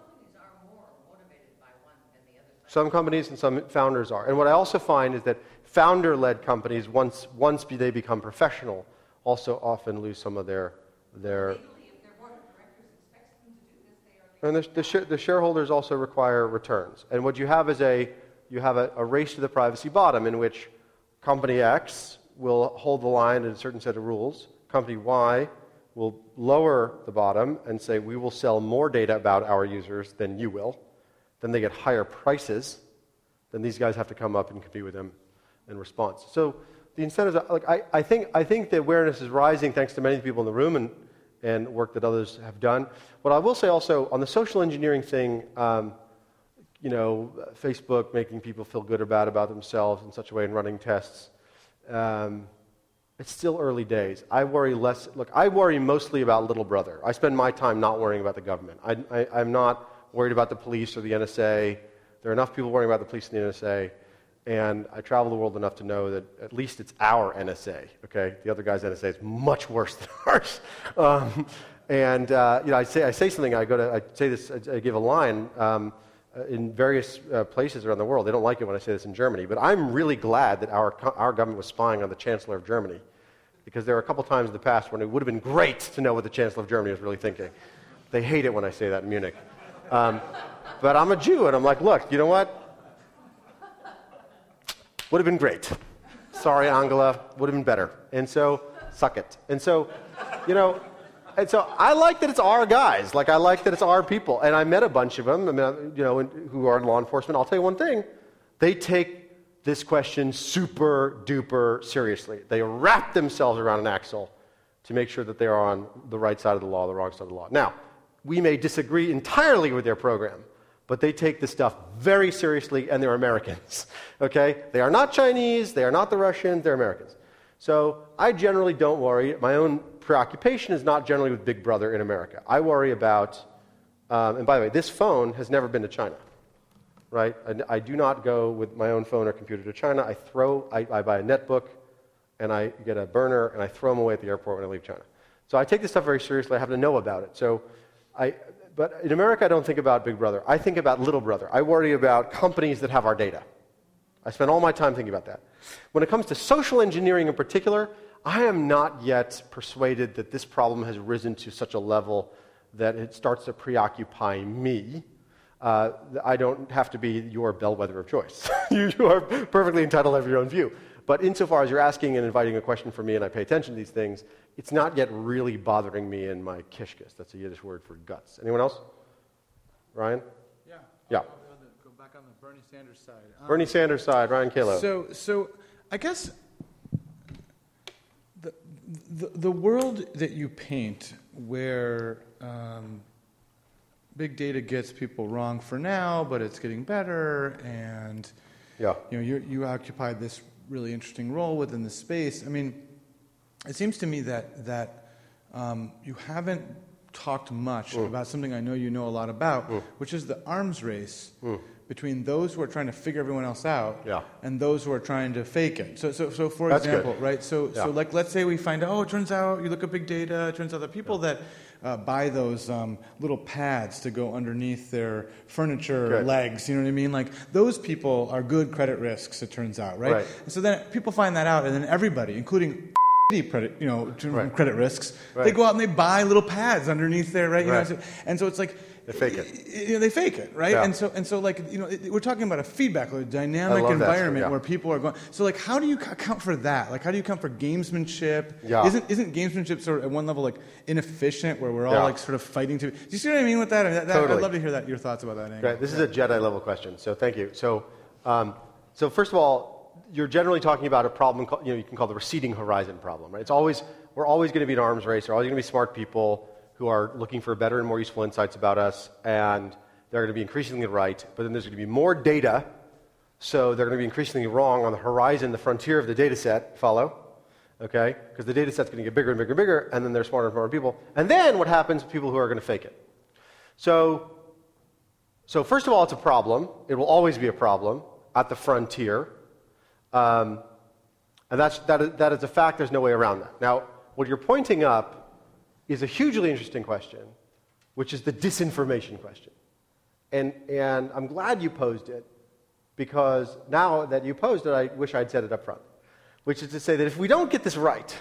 Some companies and some founders are. And what I also find is that founder-led companies, once once they become professional, also often lose some of their their. And the, the, sh- the shareholders also require returns. And what you have is a you have a, a race to the privacy bottom, in which company X will hold the line in a certain set of rules. Company Y will lower the bottom and say, we will sell more data about our users than you will. Then they get higher prices. Then these guys have to come up and compete with them in response. So the incentives, are, like I, I think, I think the awareness is rising thanks to many people in the room and, and work that others have done. What I will say also on the social engineering thing, um, you know, Facebook making people feel good about about themselves in such a way and running tests. Um, it's still early days. I worry less. Look, I worry mostly about little brother. I spend my time not worrying about the government. I, I, I'm not worried about the police or the N S A. There are enough people worrying about the police and the N S A, and I travel the world enough to know that at least it's our N S A, okay? The other guy's N S A is much worse than ours. Um, and, uh, you know, I say, I say something, I go to, I say this, I, I give a line um, in various uh, places around the world. They don't like it when I say this in Germany, but I'm really glad that our, our government was spying on the Chancellor of Germany, because there were a couple times in the past when it would have been great to know what the Chancellor of Germany was really thinking. They hate it when I say that in Munich. Um, but I'm a Jew, and I'm like, look, you know what? Would have been great. Sorry, Angela, would have been better. And so, suck it. And so, you know, and so I like that it's our guys. Like, I like that it's our people. And I met a bunch of them, I mean, you know, who are in law enforcement. I'll tell you one thing. They take this question super duper seriously. They wrap themselves around an axle to make sure that they are on the right side of the law, the wrong side of the law. Now, we may disagree entirely with their program, but they take this stuff very seriously, and they're Americans, okay? They are not Chinese, they are not the Russians, they're Americans. So I generally don't worry. My own preoccupation is not generally with Big Brother in America. I worry about, um, and by the way, this phone has never been to China, right? I, I do not go with my own phone or computer to China. I throw, I, I buy a netbook, and I get a burner, and I throw them away at the airport when I leave China. So I take this stuff very seriously. I have to know about it. So I... But in America, I don't think about Big Brother. I think about Little Brother. I worry about companies that have our data. I spend all my time thinking about that. When it comes to social engineering in particular, I am not yet persuaded that this problem has risen to such a level that it starts to preoccupy me. Uh, I don't have to be your bellwether of choice. you, you are perfectly entitled to have your own view. But insofar as you're asking and inviting a question from me and I pay attention to these things, it's not yet really bothering me in my kishkis. That's a Yiddish word for guts. Anyone else? Ryan? Yeah. Yeah. I'll go back on the Bernie Sanders side. Um, Bernie Sanders side, Ryan Kalo. So, so I guess the, the, the world that you paint where um, big data gets people wrong for now, but it's getting better, and yeah. you know, you you occupied this really interesting role within the space. I mean, it seems to me that that um, you haven't talked much mm. about something I know you know a lot about, mm. which is the arms race mm. between those who are trying to figure everyone else out yeah. and those who are trying to fake it. So, so, so for That's example, good. right? So, yeah. so like, let's say we find out, oh, it turns out you look at big data. It turns out that people yeah. that uh, buy those um, little pads to go underneath their furniture good. legs, you know what I mean? Like, those people are good credit risks. It turns out, right? right. And so then people find that out, and then everybody, including credit, you know, right. credit risks. Right. They go out and they buy little pads underneath there, right? You right. know, so, and so it's like they fake it. You know, they fake it, right? Yeah. And so and so, like, you know, it, we're talking about a feedback, like a dynamic that, environment yeah. where people are going. So, like, how do you account for that? Like, how do you account for gamesmanship? Yeah. Isn't isn't gamesmanship sort of at one level like inefficient, where we're all yeah. like sort of fighting to? Do you see what I mean with that? I mean, that, that totally. I'd love to hear that your thoughts about that. Angle. Right. This is a Jedi level question, so thank you. So, um, so first of all, you're generally talking about a problem, called, you know, you can call the receding horizon problem, right? It's always, we're always going to be an arms race. We're always going to be smart people who are looking for better and more useful insights about us, and they're going to be increasingly right, but then there's going to be more data, so they're going to be increasingly wrong on the horizon, the frontier of the data set. Follow? Okay? Because the data set's going to get bigger and bigger and bigger, and then there's smarter and smarter people. And then what happens to people who are going to fake it? So, so first of all, it's a problem. It will always be a problem at the frontier. Um, and that's, that, is, that is a fact. There's no way around that. Now, what you're pointing up is a hugely interesting question, which is the disinformation question. And, and I'm glad you posed it, because now that you posed it, I wish I'd said it up front, which is to say that if we don't get this right,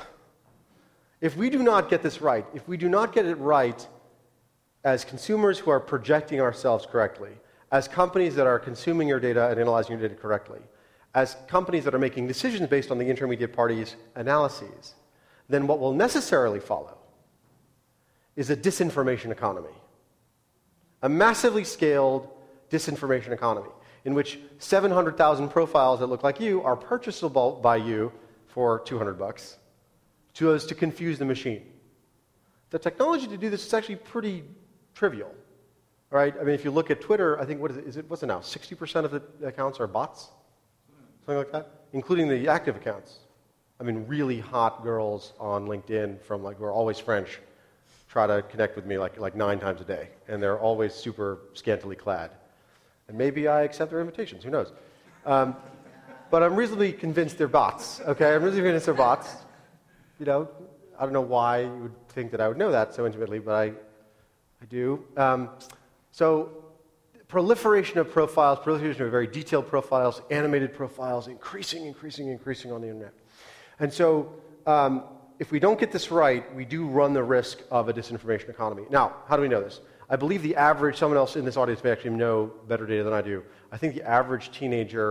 if we do not get this right, if we do not get it right as consumers who are projecting ourselves correctly, as companies that are consuming your data and analyzing your data correctly, as companies that are making decisions based on the intermediate parties' analyses, then what will necessarily follow is a disinformation economy. A massively scaled disinformation economy in which seven hundred thousand profiles that look like you are purchasable by you for two hundred bucks so as to confuse the machine. The technology to do this is actually pretty trivial, right? I mean, if you look at Twitter, I think, what is it, is it what's it now, sixty percent of the accounts are bots? Something like that? Including the active accounts. I mean, really hot girls on LinkedIn from, like, who are always French try to connect with me like, like nine times a day, and they're always super scantily clad. And maybe I accept their invitations, who knows? Um, but I'm reasonably convinced they're bots, okay? I'm reasonably convinced they're bots. You know, I don't know why you would think that I would know that so intimately, but I, I do. Um, so proliferation of profiles, proliferation of very detailed profiles, animated profiles, increasing, increasing, increasing on the internet. And so um, if we don't get this right, we do run the risk of a disinformation economy. Now, how do we know this? I believe the average, someone else in this audience may actually know better data than I do. I think the average teenager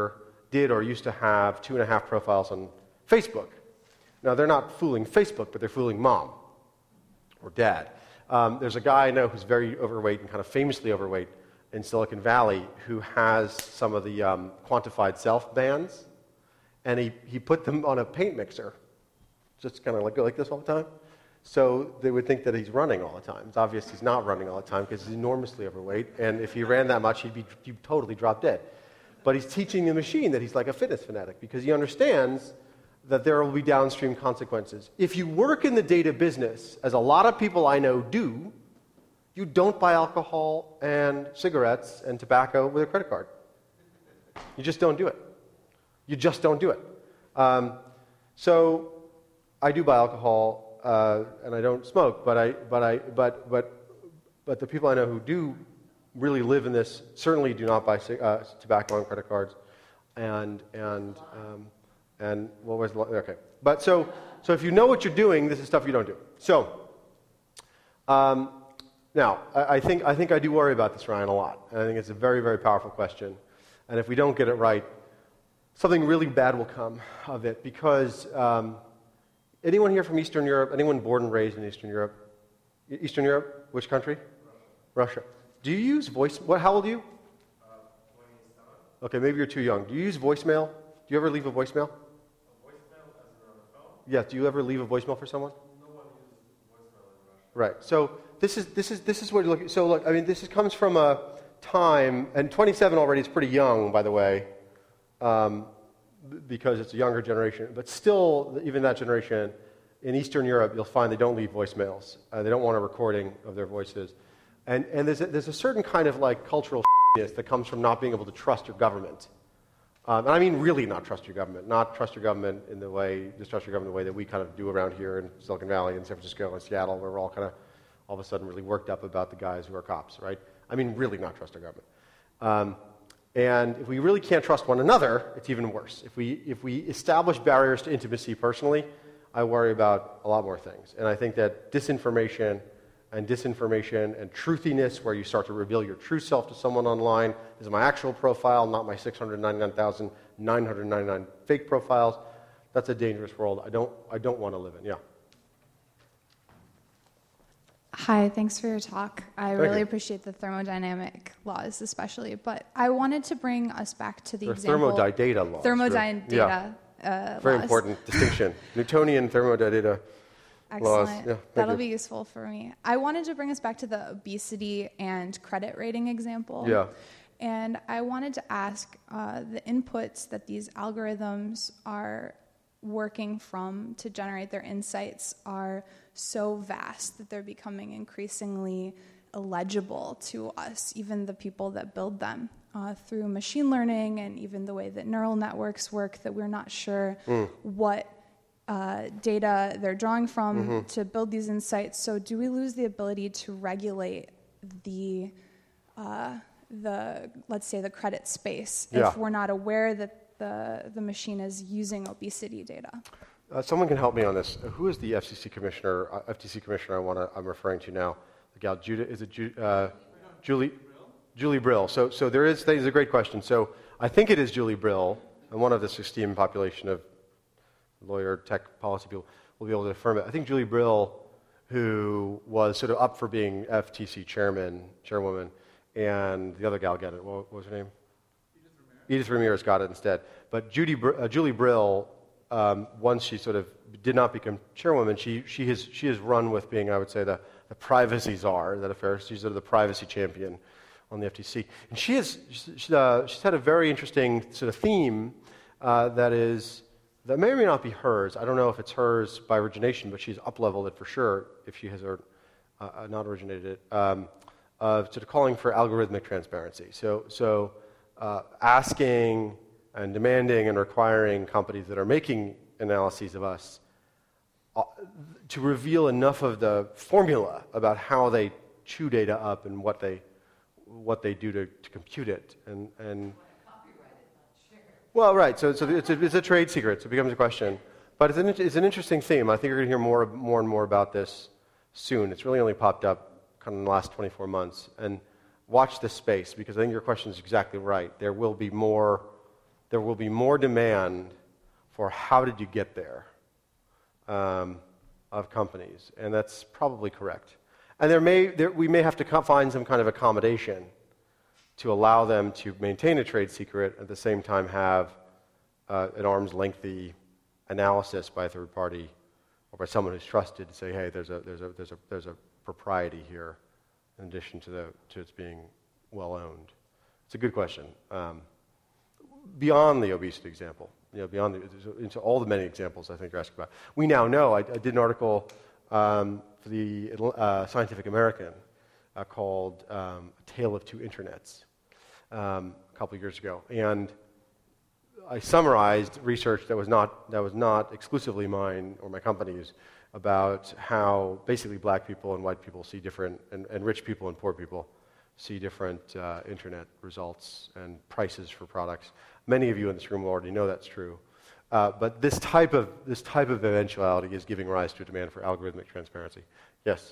did or used to have two and a half profiles on Facebook. Now, they're not fooling Facebook, but they're fooling mom or dad. Um, there's a guy I know who's very overweight and kind of famously overweight in Silicon Valley who has some of the um, quantified self bands, and he, he put them on a paint mixer, just kind of like go like this all the time. So they would think that he's running all the time. It's obvious he's not running all the time because he's enormously overweight, and if he ran that much, he'd be he'd totally drop dead. But he's teaching the machine that he's like a fitness fanatic because he understands that there will be downstream consequences. If you work in the data business, as a lot of people I know do, you don't buy alcohol and cigarettes and tobacco with a credit card. You just don't do it. You just don't do it. Um, so I do buy alcohol uh, and I don't smoke, but I, but I, but but but the people I know who do really live in this certainly do not buy uh, tobacco and credit cards, and and. Um, And what was okay? But so, so if you know what you're doing, this is stuff you don't do. So, um, now I, I think I think I do worry about this, Ryan, a lot, and I think it's a very very powerful question. And if we don't get it right, something really bad will come of it. Because um, anyone here from Eastern Europe? Anyone born and raised in Eastern Europe? Eastern Europe? Which country? Russia. Russia. Do you use voice? What? How old are you? Uh, twenty-seven. Okay, maybe you're too young. Do you use voicemail? Do you ever leave a voicemail? Yeah, do you ever leave a voicemail for someone? No one uses voicemail in Russia. Right. So this is this is this is what you're looking. So look, I mean, this is, comes from a time, and twenty-seven already is pretty young, by the way, um, because it's a younger generation. But still, even that generation in Eastern Europe, you'll find they don't leave voicemails. Uh, they don't want a recording of their voices, and and there's a, there's a certain kind of like cultural that comes from not being able to trust your government. Um, and I mean really not trust your government, not trust your government in the way, distrust your government in the way that we kind of do around here in Silicon Valley and San Francisco and Seattle, where we're all kind of all of a sudden really worked up about the guys who are cops, right? I mean really not trust our government. Um, and if we really can't trust one another, it's even worse. If we, if we establish barriers to intimacy personally, I worry about a lot more things. And I think that disinformation and disinformation and truthiness, where you start to reveal your true self to someone online, is my actual profile, not my six hundred ninety-nine thousand nine hundred ninety-nine fake profiles. That's a dangerous world I don't, I don't want to live in. Yeah. Hi, thanks for your talk. I Thank really you. appreciate the thermodynamic laws especially, but I wanted to bring us back to the Or example... thermodata laws. Thermodynamic Yeah. uh, Very laws. important distinction. Newtonian thermodata laws. Excellent. Yeah, thank That'll you. be useful for me. I wanted to bring us back to the obesity and credit rating example. Yeah. And I wanted to ask, uh, the inputs that these algorithms are working from to generate their insights are so vast that they're becoming increasingly illegible to us, even the people that build them, uh, through machine learning and even the way that neural networks work, that we're not sure Mm. what uh, data they're drawing from Mm-hmm. to build these insights. So do we lose the ability to regulate the, uh, the let's say, the credit space Yeah. if we're not aware that the, the machine is using obesity data? Uh, someone can help me on this. Uh, Who is the F C C commissioner? Uh, F T C commissioner I want to. I'm referring to now. The gal Judah. Is it Ju, uh, Julie? Julie Brill. So, so there is. That is a great question. So I think it is Julie Brill, and one of this esteemed population of lawyer, tech, policy people will be able to affirm it. I think Julie Brill, who was sort of up for being F T C chairman, chairwoman, and the other gal got it. What, what was her name? Edith Ramirez. Edith Ramirez got it instead. But Judy, Br- uh, Julie Brill. Um, once she sort of did not become chairwoman, she, she, has, she has run with being, I would say, the, the privacy czar. Is that a fair? She's sort of the privacy champion on the F T C. And she has, she, uh, she's had a very interesting sort of theme uh, that is, that may or may not be hers. I don't know if it's hers by origination, but she's up-leveled it for sure if she has or, uh, not originated it, um, of sort of calling for algorithmic transparency. So, so uh, asking and demanding and requiring companies that are making analyses of us uh, to reveal enough of the formula about how they chew data up and what they what they do to, to compute it. And, and well, right. So, so it's, a, it's a trade secret. So it becomes a question. But it's an, it's an interesting theme. I think you're going to hear more more and more about this soon. It's really only popped up kind of in the last twenty-four months. And watch this space, because I think your question is exactly right. There will be more there will be more demand for how did you get there um, of companies, and that's probably correct. And there may there, we may have to co- find some kind of accommodation to allow them to maintain a trade secret, at the same time have uh, an arm's lengthy analysis by a third party or by someone who's trusted to say, hey, there's a there's a there's a there's a propriety here, in addition to the to its being well owned. It's a good question. Um, beyond the obesity example, you know, beyond the, into all the many examples I think you're asking about, we now know. I, I did an article um, for the uh, Scientific American uh, called um, "A Tale of Two Internets" um, a couple of years ago, and I summarized research that was not that was not exclusively mine or my company's about how basically black people and white people see different, and, and rich people and poor people see different uh, internet results and prices for products. Many of you in this room already know that's true. Uh, but this type of this type of eventuality is giving rise to a demand for algorithmic transparency. Yes?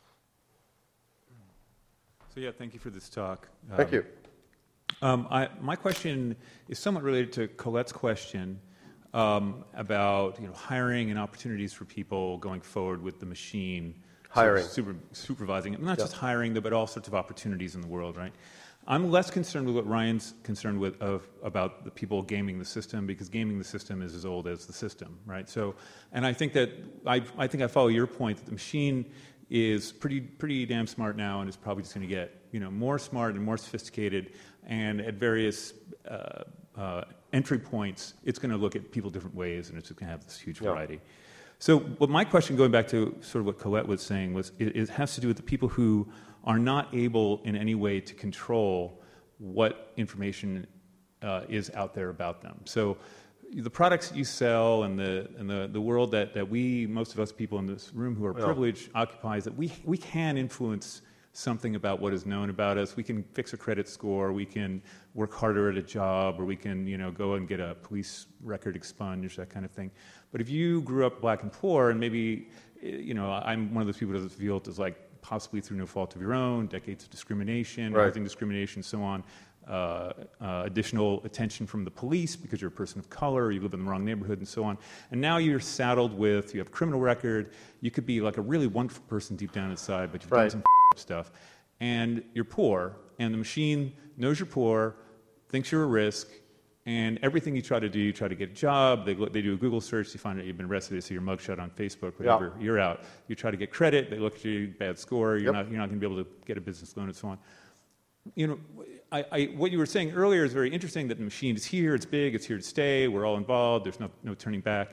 So yeah, thank you for this talk. Thank um, you. Um, I, my question is somewhat related to Colette's question um, about you know, hiring and opportunities for people going forward with the machine. Hiring. Sort of super, supervising it. Not Yeah. just hiring, but all sorts of opportunities in the world, right? I'm less concerned with what Ryan's concerned with of, about the people gaming the system, because gaming the system is as old as the system, right? So, and I think that, I, I think I follow your point that the machine is pretty pretty damn smart now, and is probably just going to get you know more smart and more sophisticated, and at various uh, uh, entry points, it's going to look at people different ways, and it's going to have this huge Yeah. variety. So, what my question, going back to sort of what Colette was saying, was it, it has to do with the people who are not able in any way to control what information uh, is out there about them. So, the products that you sell and the and the, the world that, that we, most of us people in this room who are Yeah. privileged, occupies, that we we can influence something about what is known about us. We can fix a credit score. We can work harder at a job, or we can, you know, go and get a police record expunged, that kind of thing. But if you grew up black and poor, and maybe, you know, I'm one of those people that feel it is like possibly through no fault of your own, decades of discrimination, Right. housing discrimination, so on, uh, uh, additional attention from the police because you're a person of color, or you live in the wrong neighborhood, and so on. And now you're saddled with, you have a criminal record, you could be like a really wonderful person deep down inside, but you've Right. done some stuff, and you're poor, and the machine knows you're poor, thinks you're a risk, and everything you try to do, you try to get a job, they, look, they do a Google search, you find out you've been arrested, they see your mugshot on Facebook, whatever, Yeah. you're out. You try to get credit, they look at you, bad score, you're Yep. not, you're not going to be able to get a business loan, and so on. You know, I, I, what you were saying earlier is very interesting, that the machine is here, it's big, it's here to stay, we're all involved, there's no, no turning back.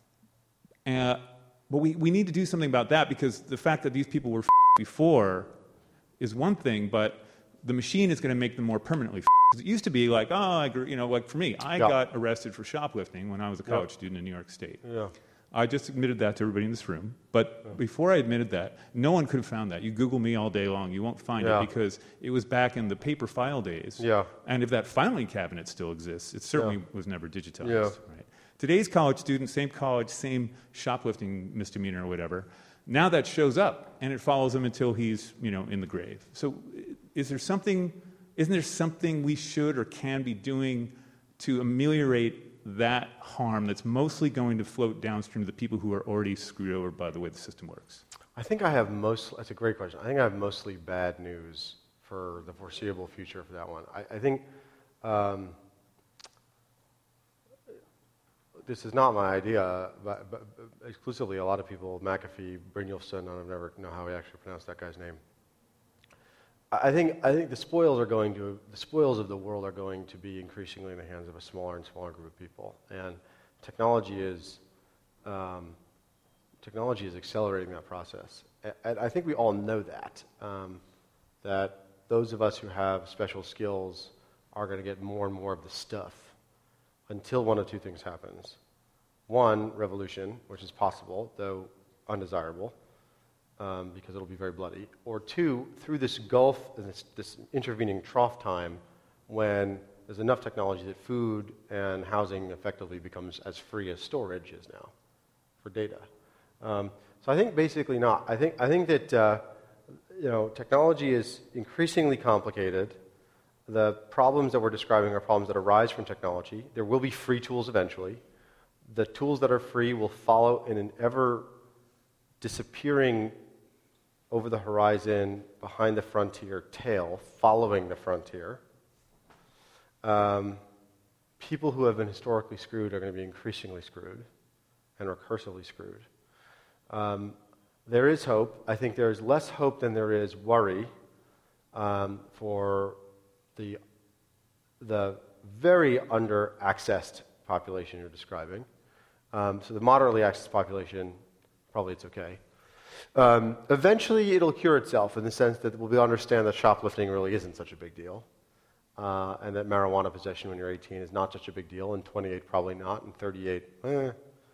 Uh, but we, we need to do something about that, because the fact that these people were f- before is one thing, but the machine is going to make them more permanently f- Because it used to be like, oh, I agree, you know, like for me, I Yeah. got arrested for shoplifting when I was a college Yeah. student in New York State. Yeah. I just admitted that to everybody in this room. But before I admitted that, no one could have found that. You Google me all day long, you won't find Yeah. it, because it was back in the paper file days. Yeah. And if that filing cabinet still exists, it certainly Yeah. was never digitized. Yeah. Right? Today's college student, same college, same shoplifting misdemeanor or whatever, now that shows up, and it follows him until he's, you know, in the grave. So is there something, isn't there something we should or can be doing to ameliorate that harm that's mostly going to float downstream to the people who are already screwed over by the way the system works? I think I have most, that's a great question. I think I have mostly bad news for the foreseeable future for that one. I, I think um, this is not my idea, but, but, but exclusively a lot of people, McAfee, Brynjolfsson, I don't never know how we actually pronounce that guy's name. I think I think the spoils are going to the spoils of the world are going to be increasingly in the hands of a smaller and smaller group of people, and technology is um, technology is accelerating that process. And I think we all know that um, that those of us who have special skills are going to get more and more of the stuff until one of two things happens: one, revolution, which is possible though undesirable. Um, because it'll be very bloody, or two, through this gulf, this, this intervening trough time when there's enough technology that food and housing effectively becomes as free as storage is now for data. Um, so I think basically not. I think, I think that uh, you know, technology is increasingly complicated. the problems that we're describing are problems that arise from technology. There will be free tools eventually. The tools that are free will follow in an ever disappearing over the horizon, behind the frontier tail, following the frontier. Um, people who have been historically screwed are going to be increasingly screwed and recursively screwed. Um, there is hope. I think there is less hope than there is worry um, for the, the very under-accessed population you're describing. Um, so the moderately accessed population, probably it's okay. Um, eventually, it'll cure itself in the sense that we'll be able to understand that shoplifting really isn't such a big deal, uh, and that marijuana possession when you're eighteen is not such a big deal, and twenty-eight probably not, and thirty-eight, eh.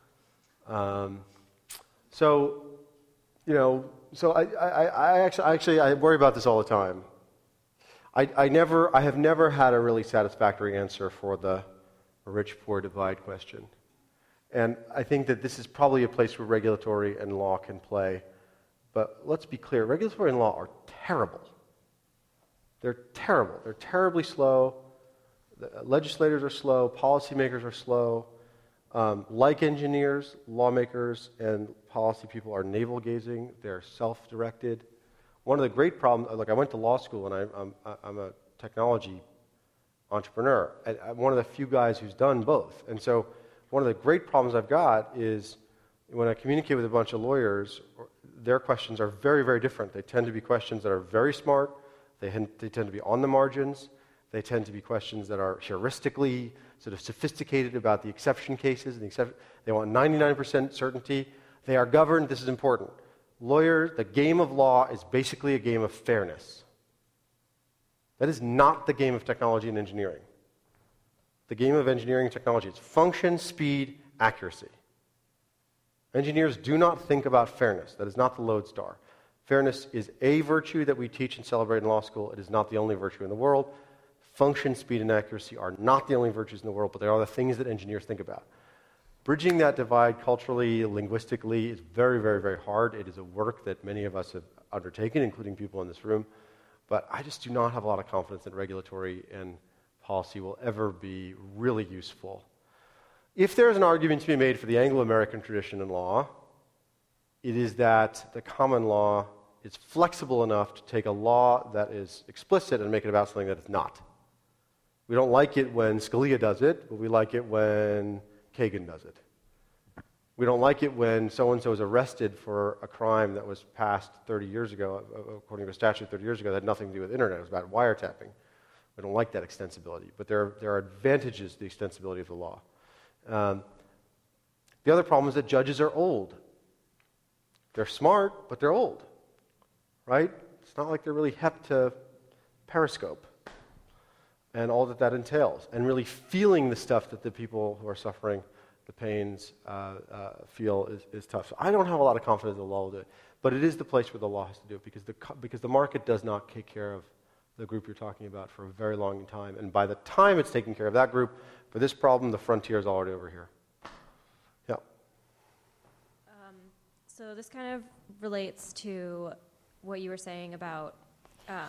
Um, so, you know, so I, I, I actually, I actually, I worry about this all the time. I, I never, I have never had a really satisfactory answer for the rich-poor divide question. And I think that this is probably a place where regulatory and law can play. But let's be clear, regulatory and law are terrible. They're terrible. They're terribly slow. The legislators are slow. Policymakers are slow. Um, like engineers, lawmakers and policy people are navel-gazing. They're self-directed. One of the great problems, like I went to law school and I, I'm, I'm a technology entrepreneur. I'm one of the few guys who's done both. And so one of the great problems I've got is when I communicate with a bunch of lawyers, their questions are very, very different. They tend to be questions that are very smart. They, they tend to be on the margins. They tend to be questions that are heuristically sort of sophisticated about the exception cases. And the exception, they want ninety-nine percent certainty. They are governed. This is important. Lawyers, the game of law is basically a game of fairness. That is not the game of technology and engineering. The game of engineering and technology is function, speed, accuracy. Engineers do not think about fairness. That is not the lodestar. Fairness is a virtue that we teach and celebrate in law school. It is not the only virtue in the world. Function, speed, and accuracy are not the only virtues in the world, but they are the things that engineers think about. Bridging that divide culturally, linguistically, is very, very, very hard. It is a work that many of us have undertaken, including people in this room. But I just do not have a lot of confidence in regulatory and policy will ever be really useful. If there's an argument to be made for the Anglo-American tradition in law, it is that the common law is flexible enough to take a law that is explicit and make it about something that it's not. We don't like it when Scalia does it, but we like it when Kagan does it. We don't like it when so-and-so is arrested for a crime that was passed thirty years ago, according to a statute thirty years ago, that had nothing to do with internet. It was about wiretapping. We don't like that extensibility, but there are, there are advantages to the extensibility of the law. Um, the other problem is that judges are old. They're smart, but they're old, right? It's not like they're really hep to Periscope and all that that entails, and really feeling the stuff that the people who are suffering the pains uh, uh, feel is, is tough. So I don't have a lot of confidence in the law will do it, but it is the place where the law has to do it because the, because the market does not take care of the group you're talking about for a very long time. And by the time it's taking care of that group, for this problem, the frontier is already over here. Yeah. Um, so this kind of relates to what you were saying about um,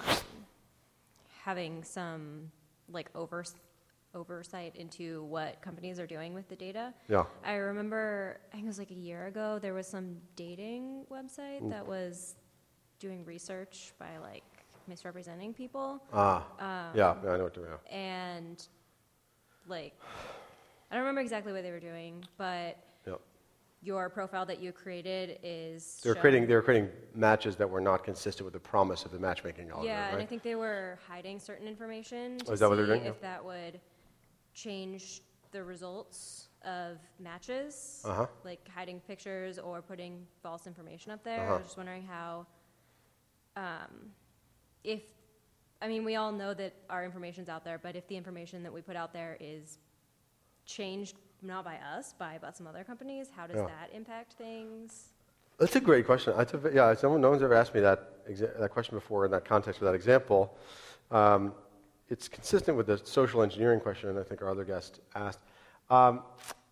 having some like over, oversight into what companies are doing with the data. Yeah. I remember, I think it was like a year ago, there was some dating website mm. that was doing research by like misrepresenting people. Ah, um, yeah, yeah, I know what you're doing. And, like, I don't remember exactly what they were doing, but yep. your profile that you created is They were creating, they were creating matches that were not consistent with the promise of the matchmaking algorithm, Yeah, right? and I think they were hiding certain information to oh, is that see what they're doing? if Yeah. that would change the results of matches, uh-huh. like hiding pictures or putting false information up there. Uh-huh. I was just wondering how... Um, if, I mean, we all know that our information's out there, but if the information that we put out there is changed not by us, by about some other companies, how does yeah. that impact things? That's a great question. That's a, yeah, someone, no one's ever asked me that, exa- that question before in that context with that example. Um, it's consistent with the social engineering question I think our other guest asked. Um,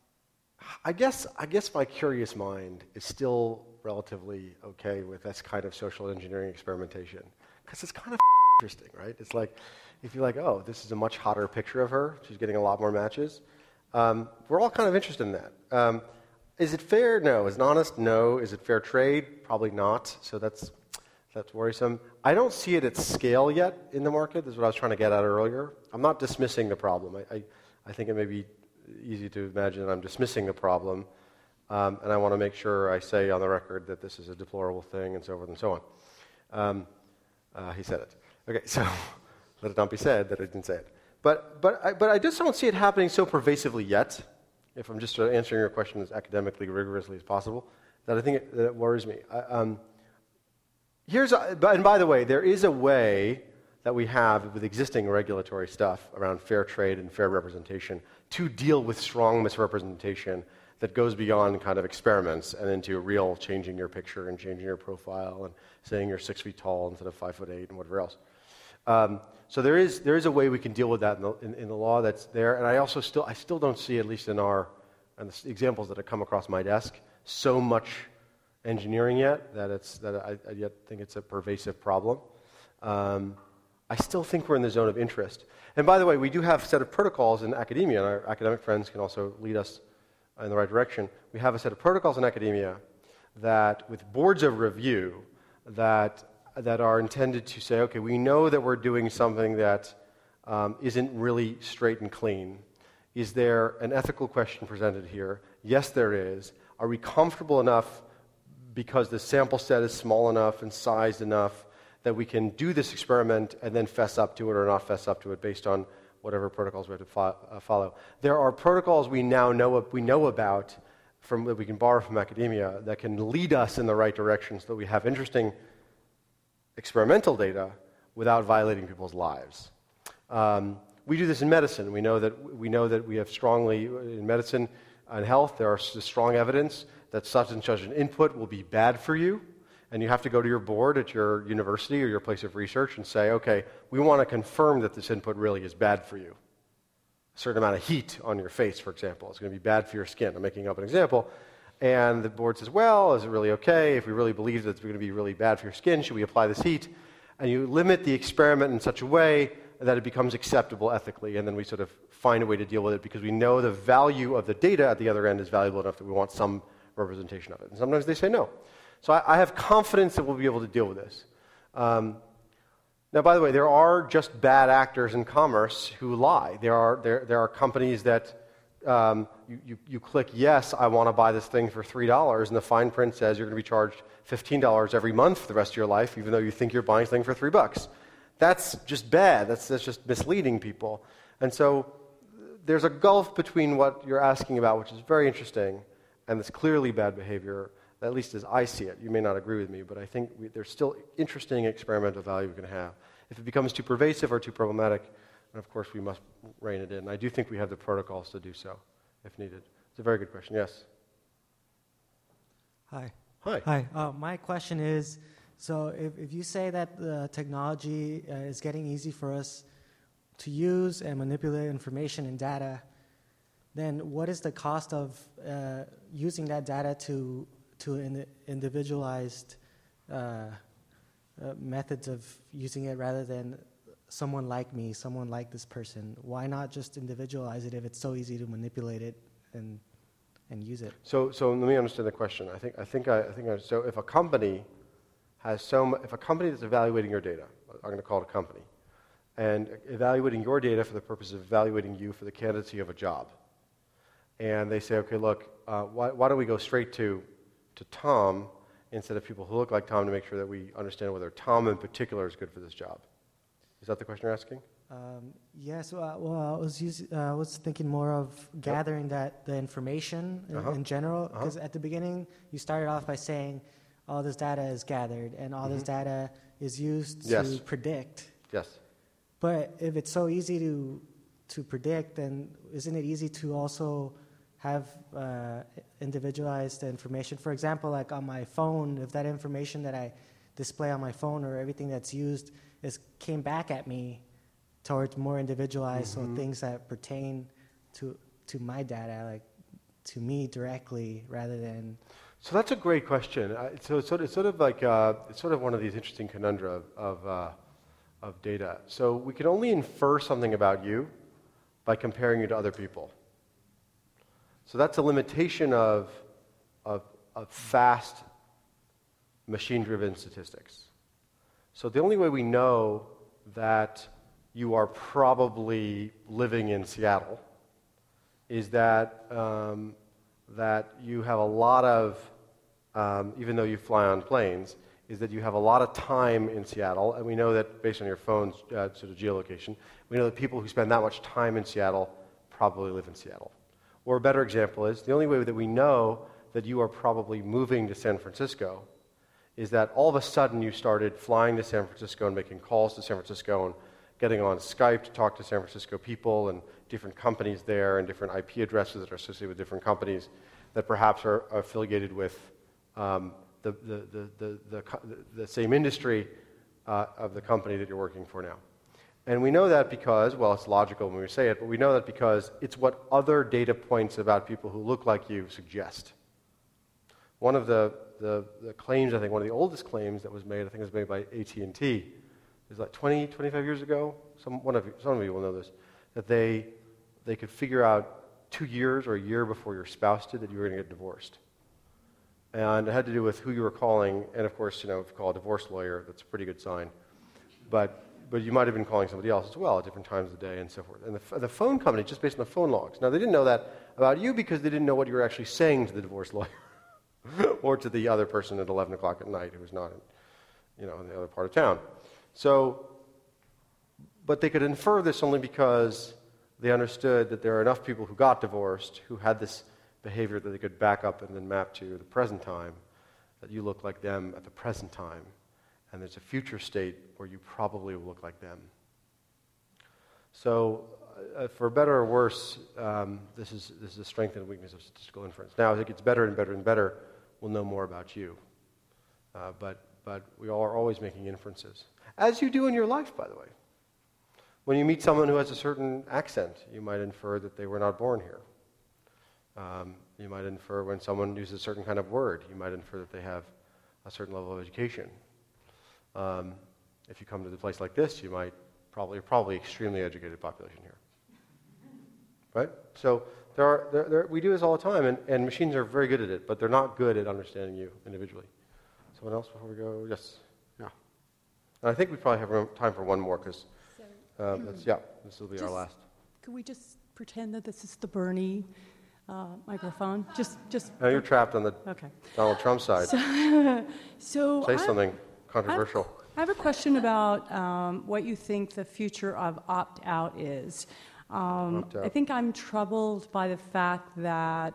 I guess, I guess my curious mind is still relatively okay with this kind of social engineering experimentation. Because it's kind of interesting, right? It's like, if you're like, oh, this is a much hotter picture of her, she's getting a lot more matches. Um, we're all kind of interested in that. Um, is it fair? No. Is it honest? No. Is it fair trade? Probably not. So that's that's worrisome. I don't see it at scale yet in the market. This is what I was trying to get at earlier. I'm not dismissing the problem. I, I, I think it may be easy to imagine that I'm dismissing the problem, um, and I want to make sure I say on the record that this is a deplorable thing and so forth and so on. Um, uh, he said it. Okay, so let it not be said that I didn't say it. But, but, I, but I just don't see it happening so pervasively yet, if I'm just answering your question as academically rigorously as possible, that I think it, that it worries me. I, um, here's a, and by the way, there is a way that we have with existing regulatory stuff around fair trade and fair representation to deal with strong misrepresentation that goes beyond kind of experiments and into real changing your picture and changing your profile and saying you're six feet tall instead of five foot eight and whatever else. Um, so there is there is a way we can deal with that in the, in, in the law that's there, and I also still I still don't see, at least in our and the examples that have come across my desk, so much engineering yet that it's that I, I yet think it's a pervasive problem. Um, I still think we're in the zone of interest. And by the way, we do have a set of protocols in academia, and our academic friends can also lead us in the right direction. We have a set of protocols in academia that, with boards of review, that that are intended to say, okay, we know that we're doing something that um, isn't really straight and clean. Is there an ethical question presented here? Yes, there is. Are we comfortable enough, because the sample set is small enough and sized enough, that we can do this experiment and then fess up to it or not fess up to it based on whatever protocols we have to fo- uh, follow? There are protocols we now know we know about from that we can borrow from academia that can lead us in the right direction, so that we have interesting experimental data without violating people's lives. Um, we do this in medicine. We know that we know that we have strongly in medicine and health. There is strong evidence that such and such an input will be bad for you, and you have to go to your board at your university or your place of research and say, okay, we want to confirm that this input really is bad for you. A certain amount of heat on your face, for example, is going to be bad for your skin. I'm making up an example. And the board says, well, is it really okay? If we really believe that it's going to be really bad for your skin, should we apply this heat? And you limit the experiment in such a way that it becomes acceptable ethically, and then we sort of find a way to deal with it because we know the value of the data at the other end is valuable enough that we want some representation of it. And sometimes they say no. So I, I have confidence that we'll be able to deal with this. Um, now, by the way, there are just bad actors in commerce who lie. There are, there, there are companies that Um, you, you, you click, yes, I want to buy this thing for three dollars, and the fine print says you're going to be charged fifteen dollars every month for the rest of your life, even though you think you're buying this thing for three bucks. That's just bad. That's, that's just misleading people. And so there's a gulf between what you're asking about, which is very interesting, and this clearly bad behavior, at least as I see it. You may not agree with me, but I think we, there's still interesting experimental value we can have. If it becomes too pervasive or too problematic, and of course, we must rein it in. I do think we have the protocols to do so, if needed. It's a very good question. Yes? Hi. Hi. Hi. Uh, my question is, so if, if you say that the technology uh, is getting easy for us to use and manipulate information and data, then what is the cost of uh, using that data to, to in, individualized uh, uh, methods of using it rather than someone like me, someone like this person? Why not just individualize it if it's so easy to manipulate it and and use it? So, so let me understand the question. I think, I think, I, I think. I, so, if a company has so, mu- if a company that's evaluating your data, I'm going to call it a company, and evaluating your data for the purpose of evaluating you for the candidacy of a job, and they say, okay, look, uh, why, why don't we go straight to to Tom instead of people who look like Tom to make sure that we understand whether Tom in particular is good for this job? Is that the question you're asking? Um, yes. Well, well, I was using, uh, I was thinking more of gathering yep. that the information in, uh-huh. in general, because uh-huh. at the beginning you started off by saying all this data is gathered and all mm-hmm. this data is used yes. to predict. Yes. But if it's so easy to to predict, then isn't it easy to also have uh, individualized information? For example, like on my phone, if that information that I display on my phone or everything that's used is came back at me towards more individualized, mm-hmm. so things that pertain to to my data, like to me directly, rather than. So that's a great question. Uh, so it's sort of, it's sort of like uh, it's sort of one of these interesting conundra of, of uh, of data. So we can only infer something about you by comparing you to other people. So that's a limitation of, of, of fast machine-driven statistics. So the only way we know that you are probably living in Seattle is that, um, that you have a lot of, um, even though you fly on planes, is that you have a lot of time in Seattle, and we know that based on your phone's uh, sort of geolocation, we know that people who spend that much time in Seattle probably live in Seattle. Or a better example is, the only way that we know that you are probably moving to San Francisco is that all of a sudden you started flying to San Francisco and making calls to San Francisco and getting on Skype to talk to San Francisco people and different companies there and different I P addresses that are associated with different companies that perhaps are affiliated with um, the, the, the, the, the, the same industry uh, of the company that you're working for now. And we know that because, well, it's logical when we say it, but we know that because it's what other data points about people who look like you suggest. One of the, the, the claims, I think one of the oldest claims that was made, I think it was made by A T and T, is like twenty, twenty-five years ago, some, one of you, some of you will know this, that they, they could figure out two years or a year before your spouse did that you were going to get divorced. And it had to do with who you were calling, and of course, you know, if you call a divorce lawyer, that's a pretty good sign. But, but you might have been calling somebody else as well at different times of the day and so forth. And the, the phone company, just based on the phone logs. Now, they didn't know that about you because they didn't know what you were actually saying to the divorce lawyer or to the other person at eleven o'clock at night who was not in, you know, in the other part of town. So, but they could infer this only because they understood that there are enough people who got divorced who had this behavior that they could back up and then map to the present time, that you look like them at the present time, and there's a future state where you probably will look like them. So, uh, for better or worse, um, this is this is a strength and weakness of statistical inference. Now, as it gets better and better and better, we'll know more about you. Uh, but but we are always making inferences, as you do in your life, by the way. When you meet someone who has a certain accent, you might infer that they were not born here. Um, you might infer when someone uses a certain kind of word, you might infer that they have a certain level of education. Um, if you come to a place like this, you might probably, probably extremely educated population here. Right? So there are, there, there, we do this all the time, and, and machines are very good at it, but they're not good at understanding you individually. Someone else before we go? Yes. Yeah. And I think we probably have room, time for one more, because uh, that's, yeah, this will be just, our last. Could we just pretend that this is the Bernie uh, microphone? Just, just. No, you're trapped on the okay. Donald Trump side. So, so say I'm, something controversial. I'm, I have a question about um, what you think the future of opt-out is. Um, opt-out. I think I'm troubled by the fact that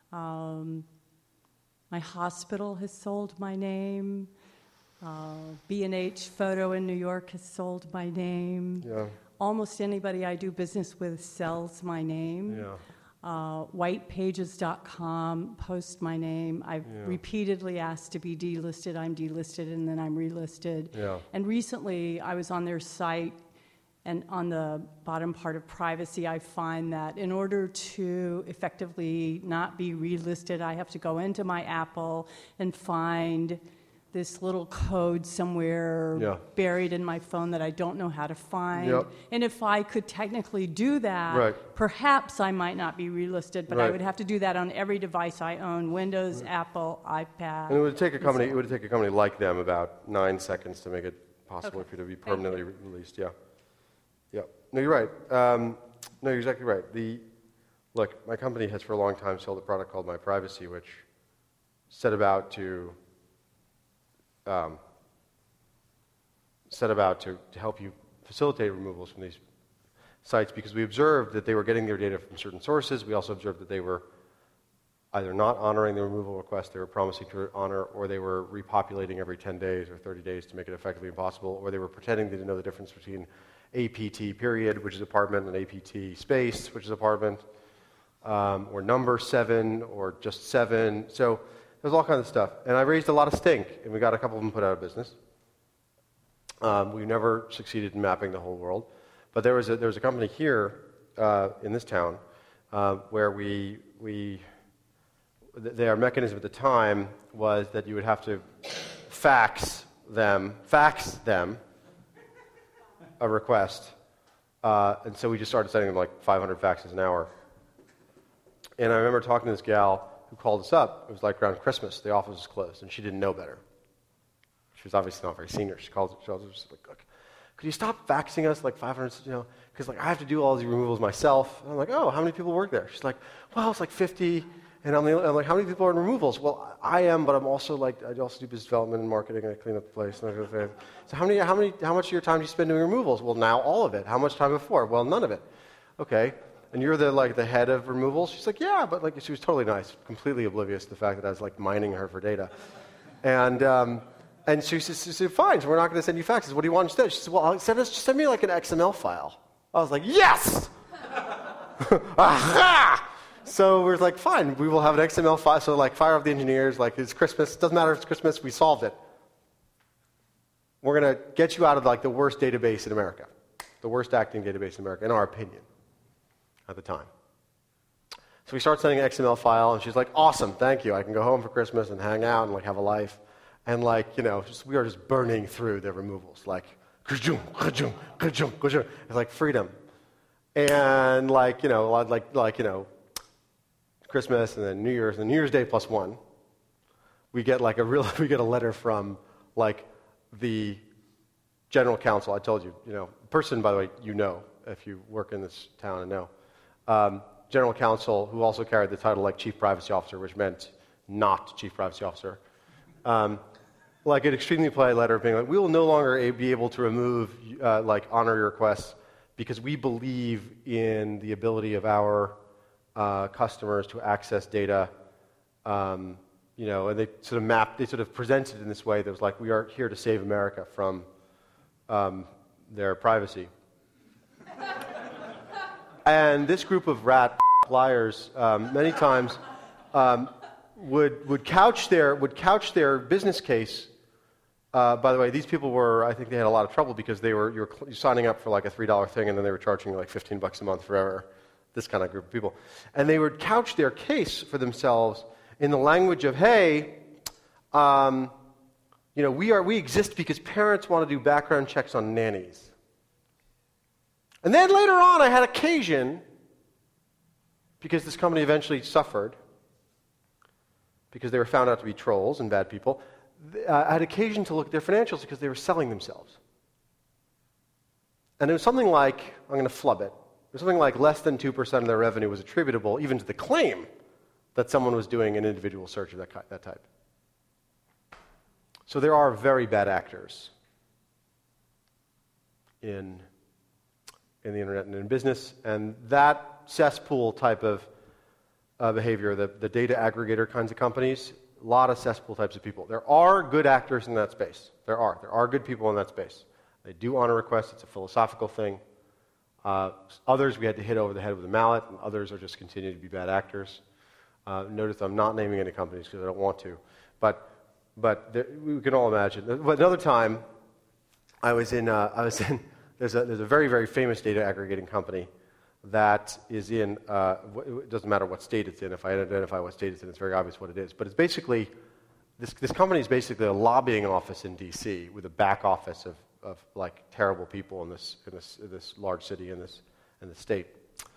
um, my hospital has sold my name. Uh, B and H Photo in New York has sold my name. Yeah. Almost anybody I do business with sells my name. Yeah. Uh, white pages dot com posts my name. I've Yeah. repeatedly asked to be delisted. I'm delisted, and then I'm relisted. Yeah. And recently, I was on their site, and on the bottom part of privacy, I find that in order to effectively not be relisted, I have to go into my Apple and find this little code somewhere Yeah. buried in my phone that I don't know how to find. Yep. And if I could technically do that, Right. perhaps I might not be relisted, but I Right. would have to do that on every device I own: Windows, Apple, iPad. And it would take a company. It would take a company like them about nine seconds to make it possible Okay. for you to be Thank permanently re- released. Yeah. Yeah. No, you're right. Um, no, you're exactly right. The look, my company has for a long time sold a product called My Privacy, which set about to um, set about to, to help you facilitate removals from these sites, because we observed that they were getting their data from certain sources. We also observed that they were either not honoring the removal request they were promising to honor, or they were repopulating every ten days or thirty days to make it effectively impossible, or they were pretending they didn't know the difference between A P T period, which is apartment, and A P T space, which is apartment, um, or number seven, or just seven. So there's all kinds of stuff. And I raised a lot of stink, and we got a couple of them put out of business. Um, we've never succeeded in mapping the whole world. But there was a, there was a company here uh, in this town uh, where we, we th- their mechanism at the time was that you would have to fax them, fax them, a request, uh, and so we just started sending them like five hundred faxes an hour. And I remember talking to this gal who called us up. It was like around Christmas. The office was closed, and she didn't know better. She was obviously not very senior. She called, she called us like, look, could you stop faxing us like five hundred, you know, because like I have to do all these removals myself. And I'm like, oh, how many people work there? She's like, well, it's like fifty. And I'm, the, I'm like, how many people are in removals? Well, I am, but I'm also like, I also do business development and marketing, and I clean up the place and that kind of thing. So how many, how many, how much of your time do you spend doing removals? Well, now all of it. How much time before? Well, none of it. Okay. And you're the like the head of removals? She's like, yeah, but like she was totally nice, completely oblivious to the fact that I was like mining her for data. And um, and she said, she said, fine, so we're not going to send you faxes. What do you want instead? She said, well, send us, just send me like an X M L file. I was like, yes! Aha! So we're like, fine, we will have an X M L file. So like, fire up the engineers, like it's Christmas. Doesn't matter if it's Christmas, we solved it. We're going to get you out of like the worst database in America, the worst acting database in America, in our opinion, at the time. So we start sending an X M L file, and she's like, awesome, thank you. I can go home for Christmas and hang out and like have a life. And like, you know, just, we are just burning through the removals, like, ka-joom, ka-joom, ka-joom, ka-joom. It's like freedom. And like, you know, like, like, you know, Christmas and then New Year's, and New Year's Day plus one, we get like a real, we get a letter from like the general counsel. I told you, you know, person, by the way, you know, if you work in this town and know. Um, general counsel, who also carried the title like chief privacy officer, which meant not chief privacy officer. Um, like an extremely polite letter being like, we will no longer be able to remove, uh, like, honor your requests because we believe in the ability of our uh, customers to access data, um, you know, and they sort of mapped, they sort of presented it in this way that was like, we are here to save America from um, their privacy. And this group of rat liars, um, many times, um, would would couch their would couch their business case. Uh, by the way, these people were, I think they had a lot of trouble because they were you were cl- signing up for like a three dollar thing, and then they were charging you like fifteen bucks a month forever. This kind of group of people, and they would couch their case for themselves in the language of, hey, um, you know, we are we exist because parents want to do background checks on nannies. And then later on, I had occasion, because this company eventually suffered, because they were found out to be trolls and bad people, uh, I had occasion to look at their financials because they were selling themselves. And it was something like, I'm going to flub it, it was something like less than two percent of their revenue was attributable even to the claim that someone was doing an individual search of that, that type. So there are very bad actors in in the internet and in business, and that cesspool type of uh, behavior, the, the data aggregator kinds of companies, a lot of cesspool types of people. There are good actors in that space. There are. There are good people in that space. They do honor requests. It's a philosophical thing. Uh, others we had to hit over the head with a mallet, and others are just continue to be bad actors. Uh, notice I'm not naming any companies because I don't want to. But but there, we can all imagine. But another time, I was in, uh, I was in, There's a, there's a very, very famous data aggregating company that is in, uh, it doesn't matter what state it's in. If I identify what state it's in, it's very obvious what it is. But it's basically, this, this company is basically a lobbying office in D C with a back office of, of like terrible people in this, in this, in this large city in this, in this state.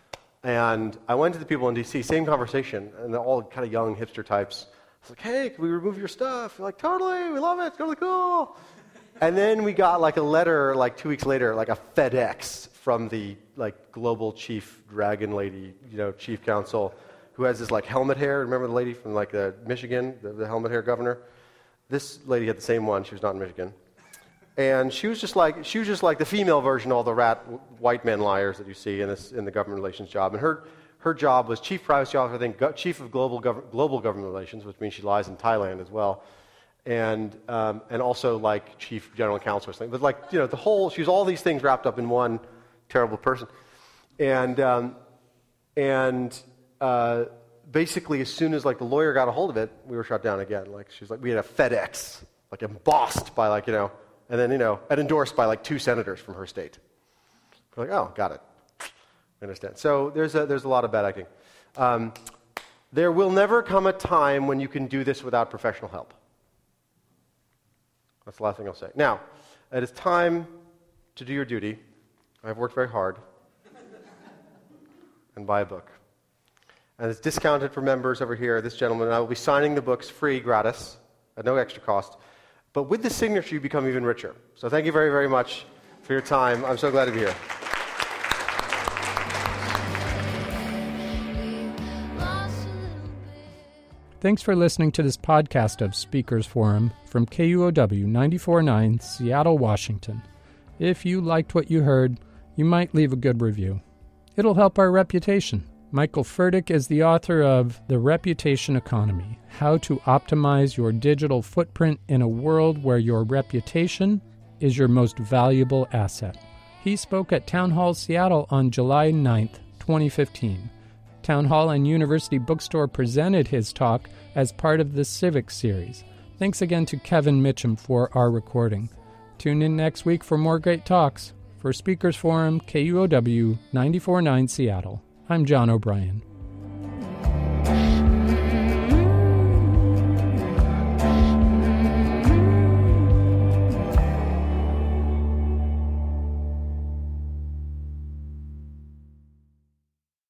And I went to the people in D C, same conversation, and they're all kind of young hipster types. I was like, hey, can we remove your stuff? They're like, totally, we love it, it's totally cool. And then we got like a letter, like two weeks later, like a FedEx from the like global chief dragon lady, you know, chief counsel, who has this like helmet hair. Remember the lady from like the Michigan, the, the helmet hair governor? This lady had the same one. She was not in Michigan, and she was just like she was just like the female version of all the rat white men liars that you see in this in the government relations job. And her her job was chief privacy officer, I think, go, chief of global gov- global government relations, which means she lies in Thailand as well. And um, and also like chief general counsel or something, but like you know the whole she was all these things wrapped up in one terrible person, and um, and uh, basically as soon as like the lawyer got a hold of it, we were shut down again. Like she was like we had a FedEx like embossed by like you know, and then you know and endorsed by like two senators from her state. We're like oh got it, I understand. So there's a there's a lot of bad acting. Um, there will never come a time when you can do this without professional help. That's the last thing I'll say. Now, it is time to do your duty. I've worked very hard, and buy a book. And it's discounted for members over here. This gentleman and I will be signing the books free, gratis, at no extra cost. But with the signature, you become even richer. So thank you very, very much for your time. I'm so glad to be here. Thanks for listening to this podcast of Speakers Forum from K U O W ninety-four point nine, Seattle, Washington. If you liked what you heard, you might leave a good review. It'll help our reputation. Michael Furtick is the author of The Reputation Economy, How to Optimize Your Digital Footprint in a World Where Your Reputation is Your Most Valuable Asset. He spoke at Town Hall Seattle on July ninth, twenty fifteen. Town Hall and University Bookstore presented his talk as part of the Civic series. Thanks again to Kevin Mitchum for our recording. Tune in next week for more great talks. For Speakers Forum, K U O W ninety-four point nine Seattle, I'm John O'Brien.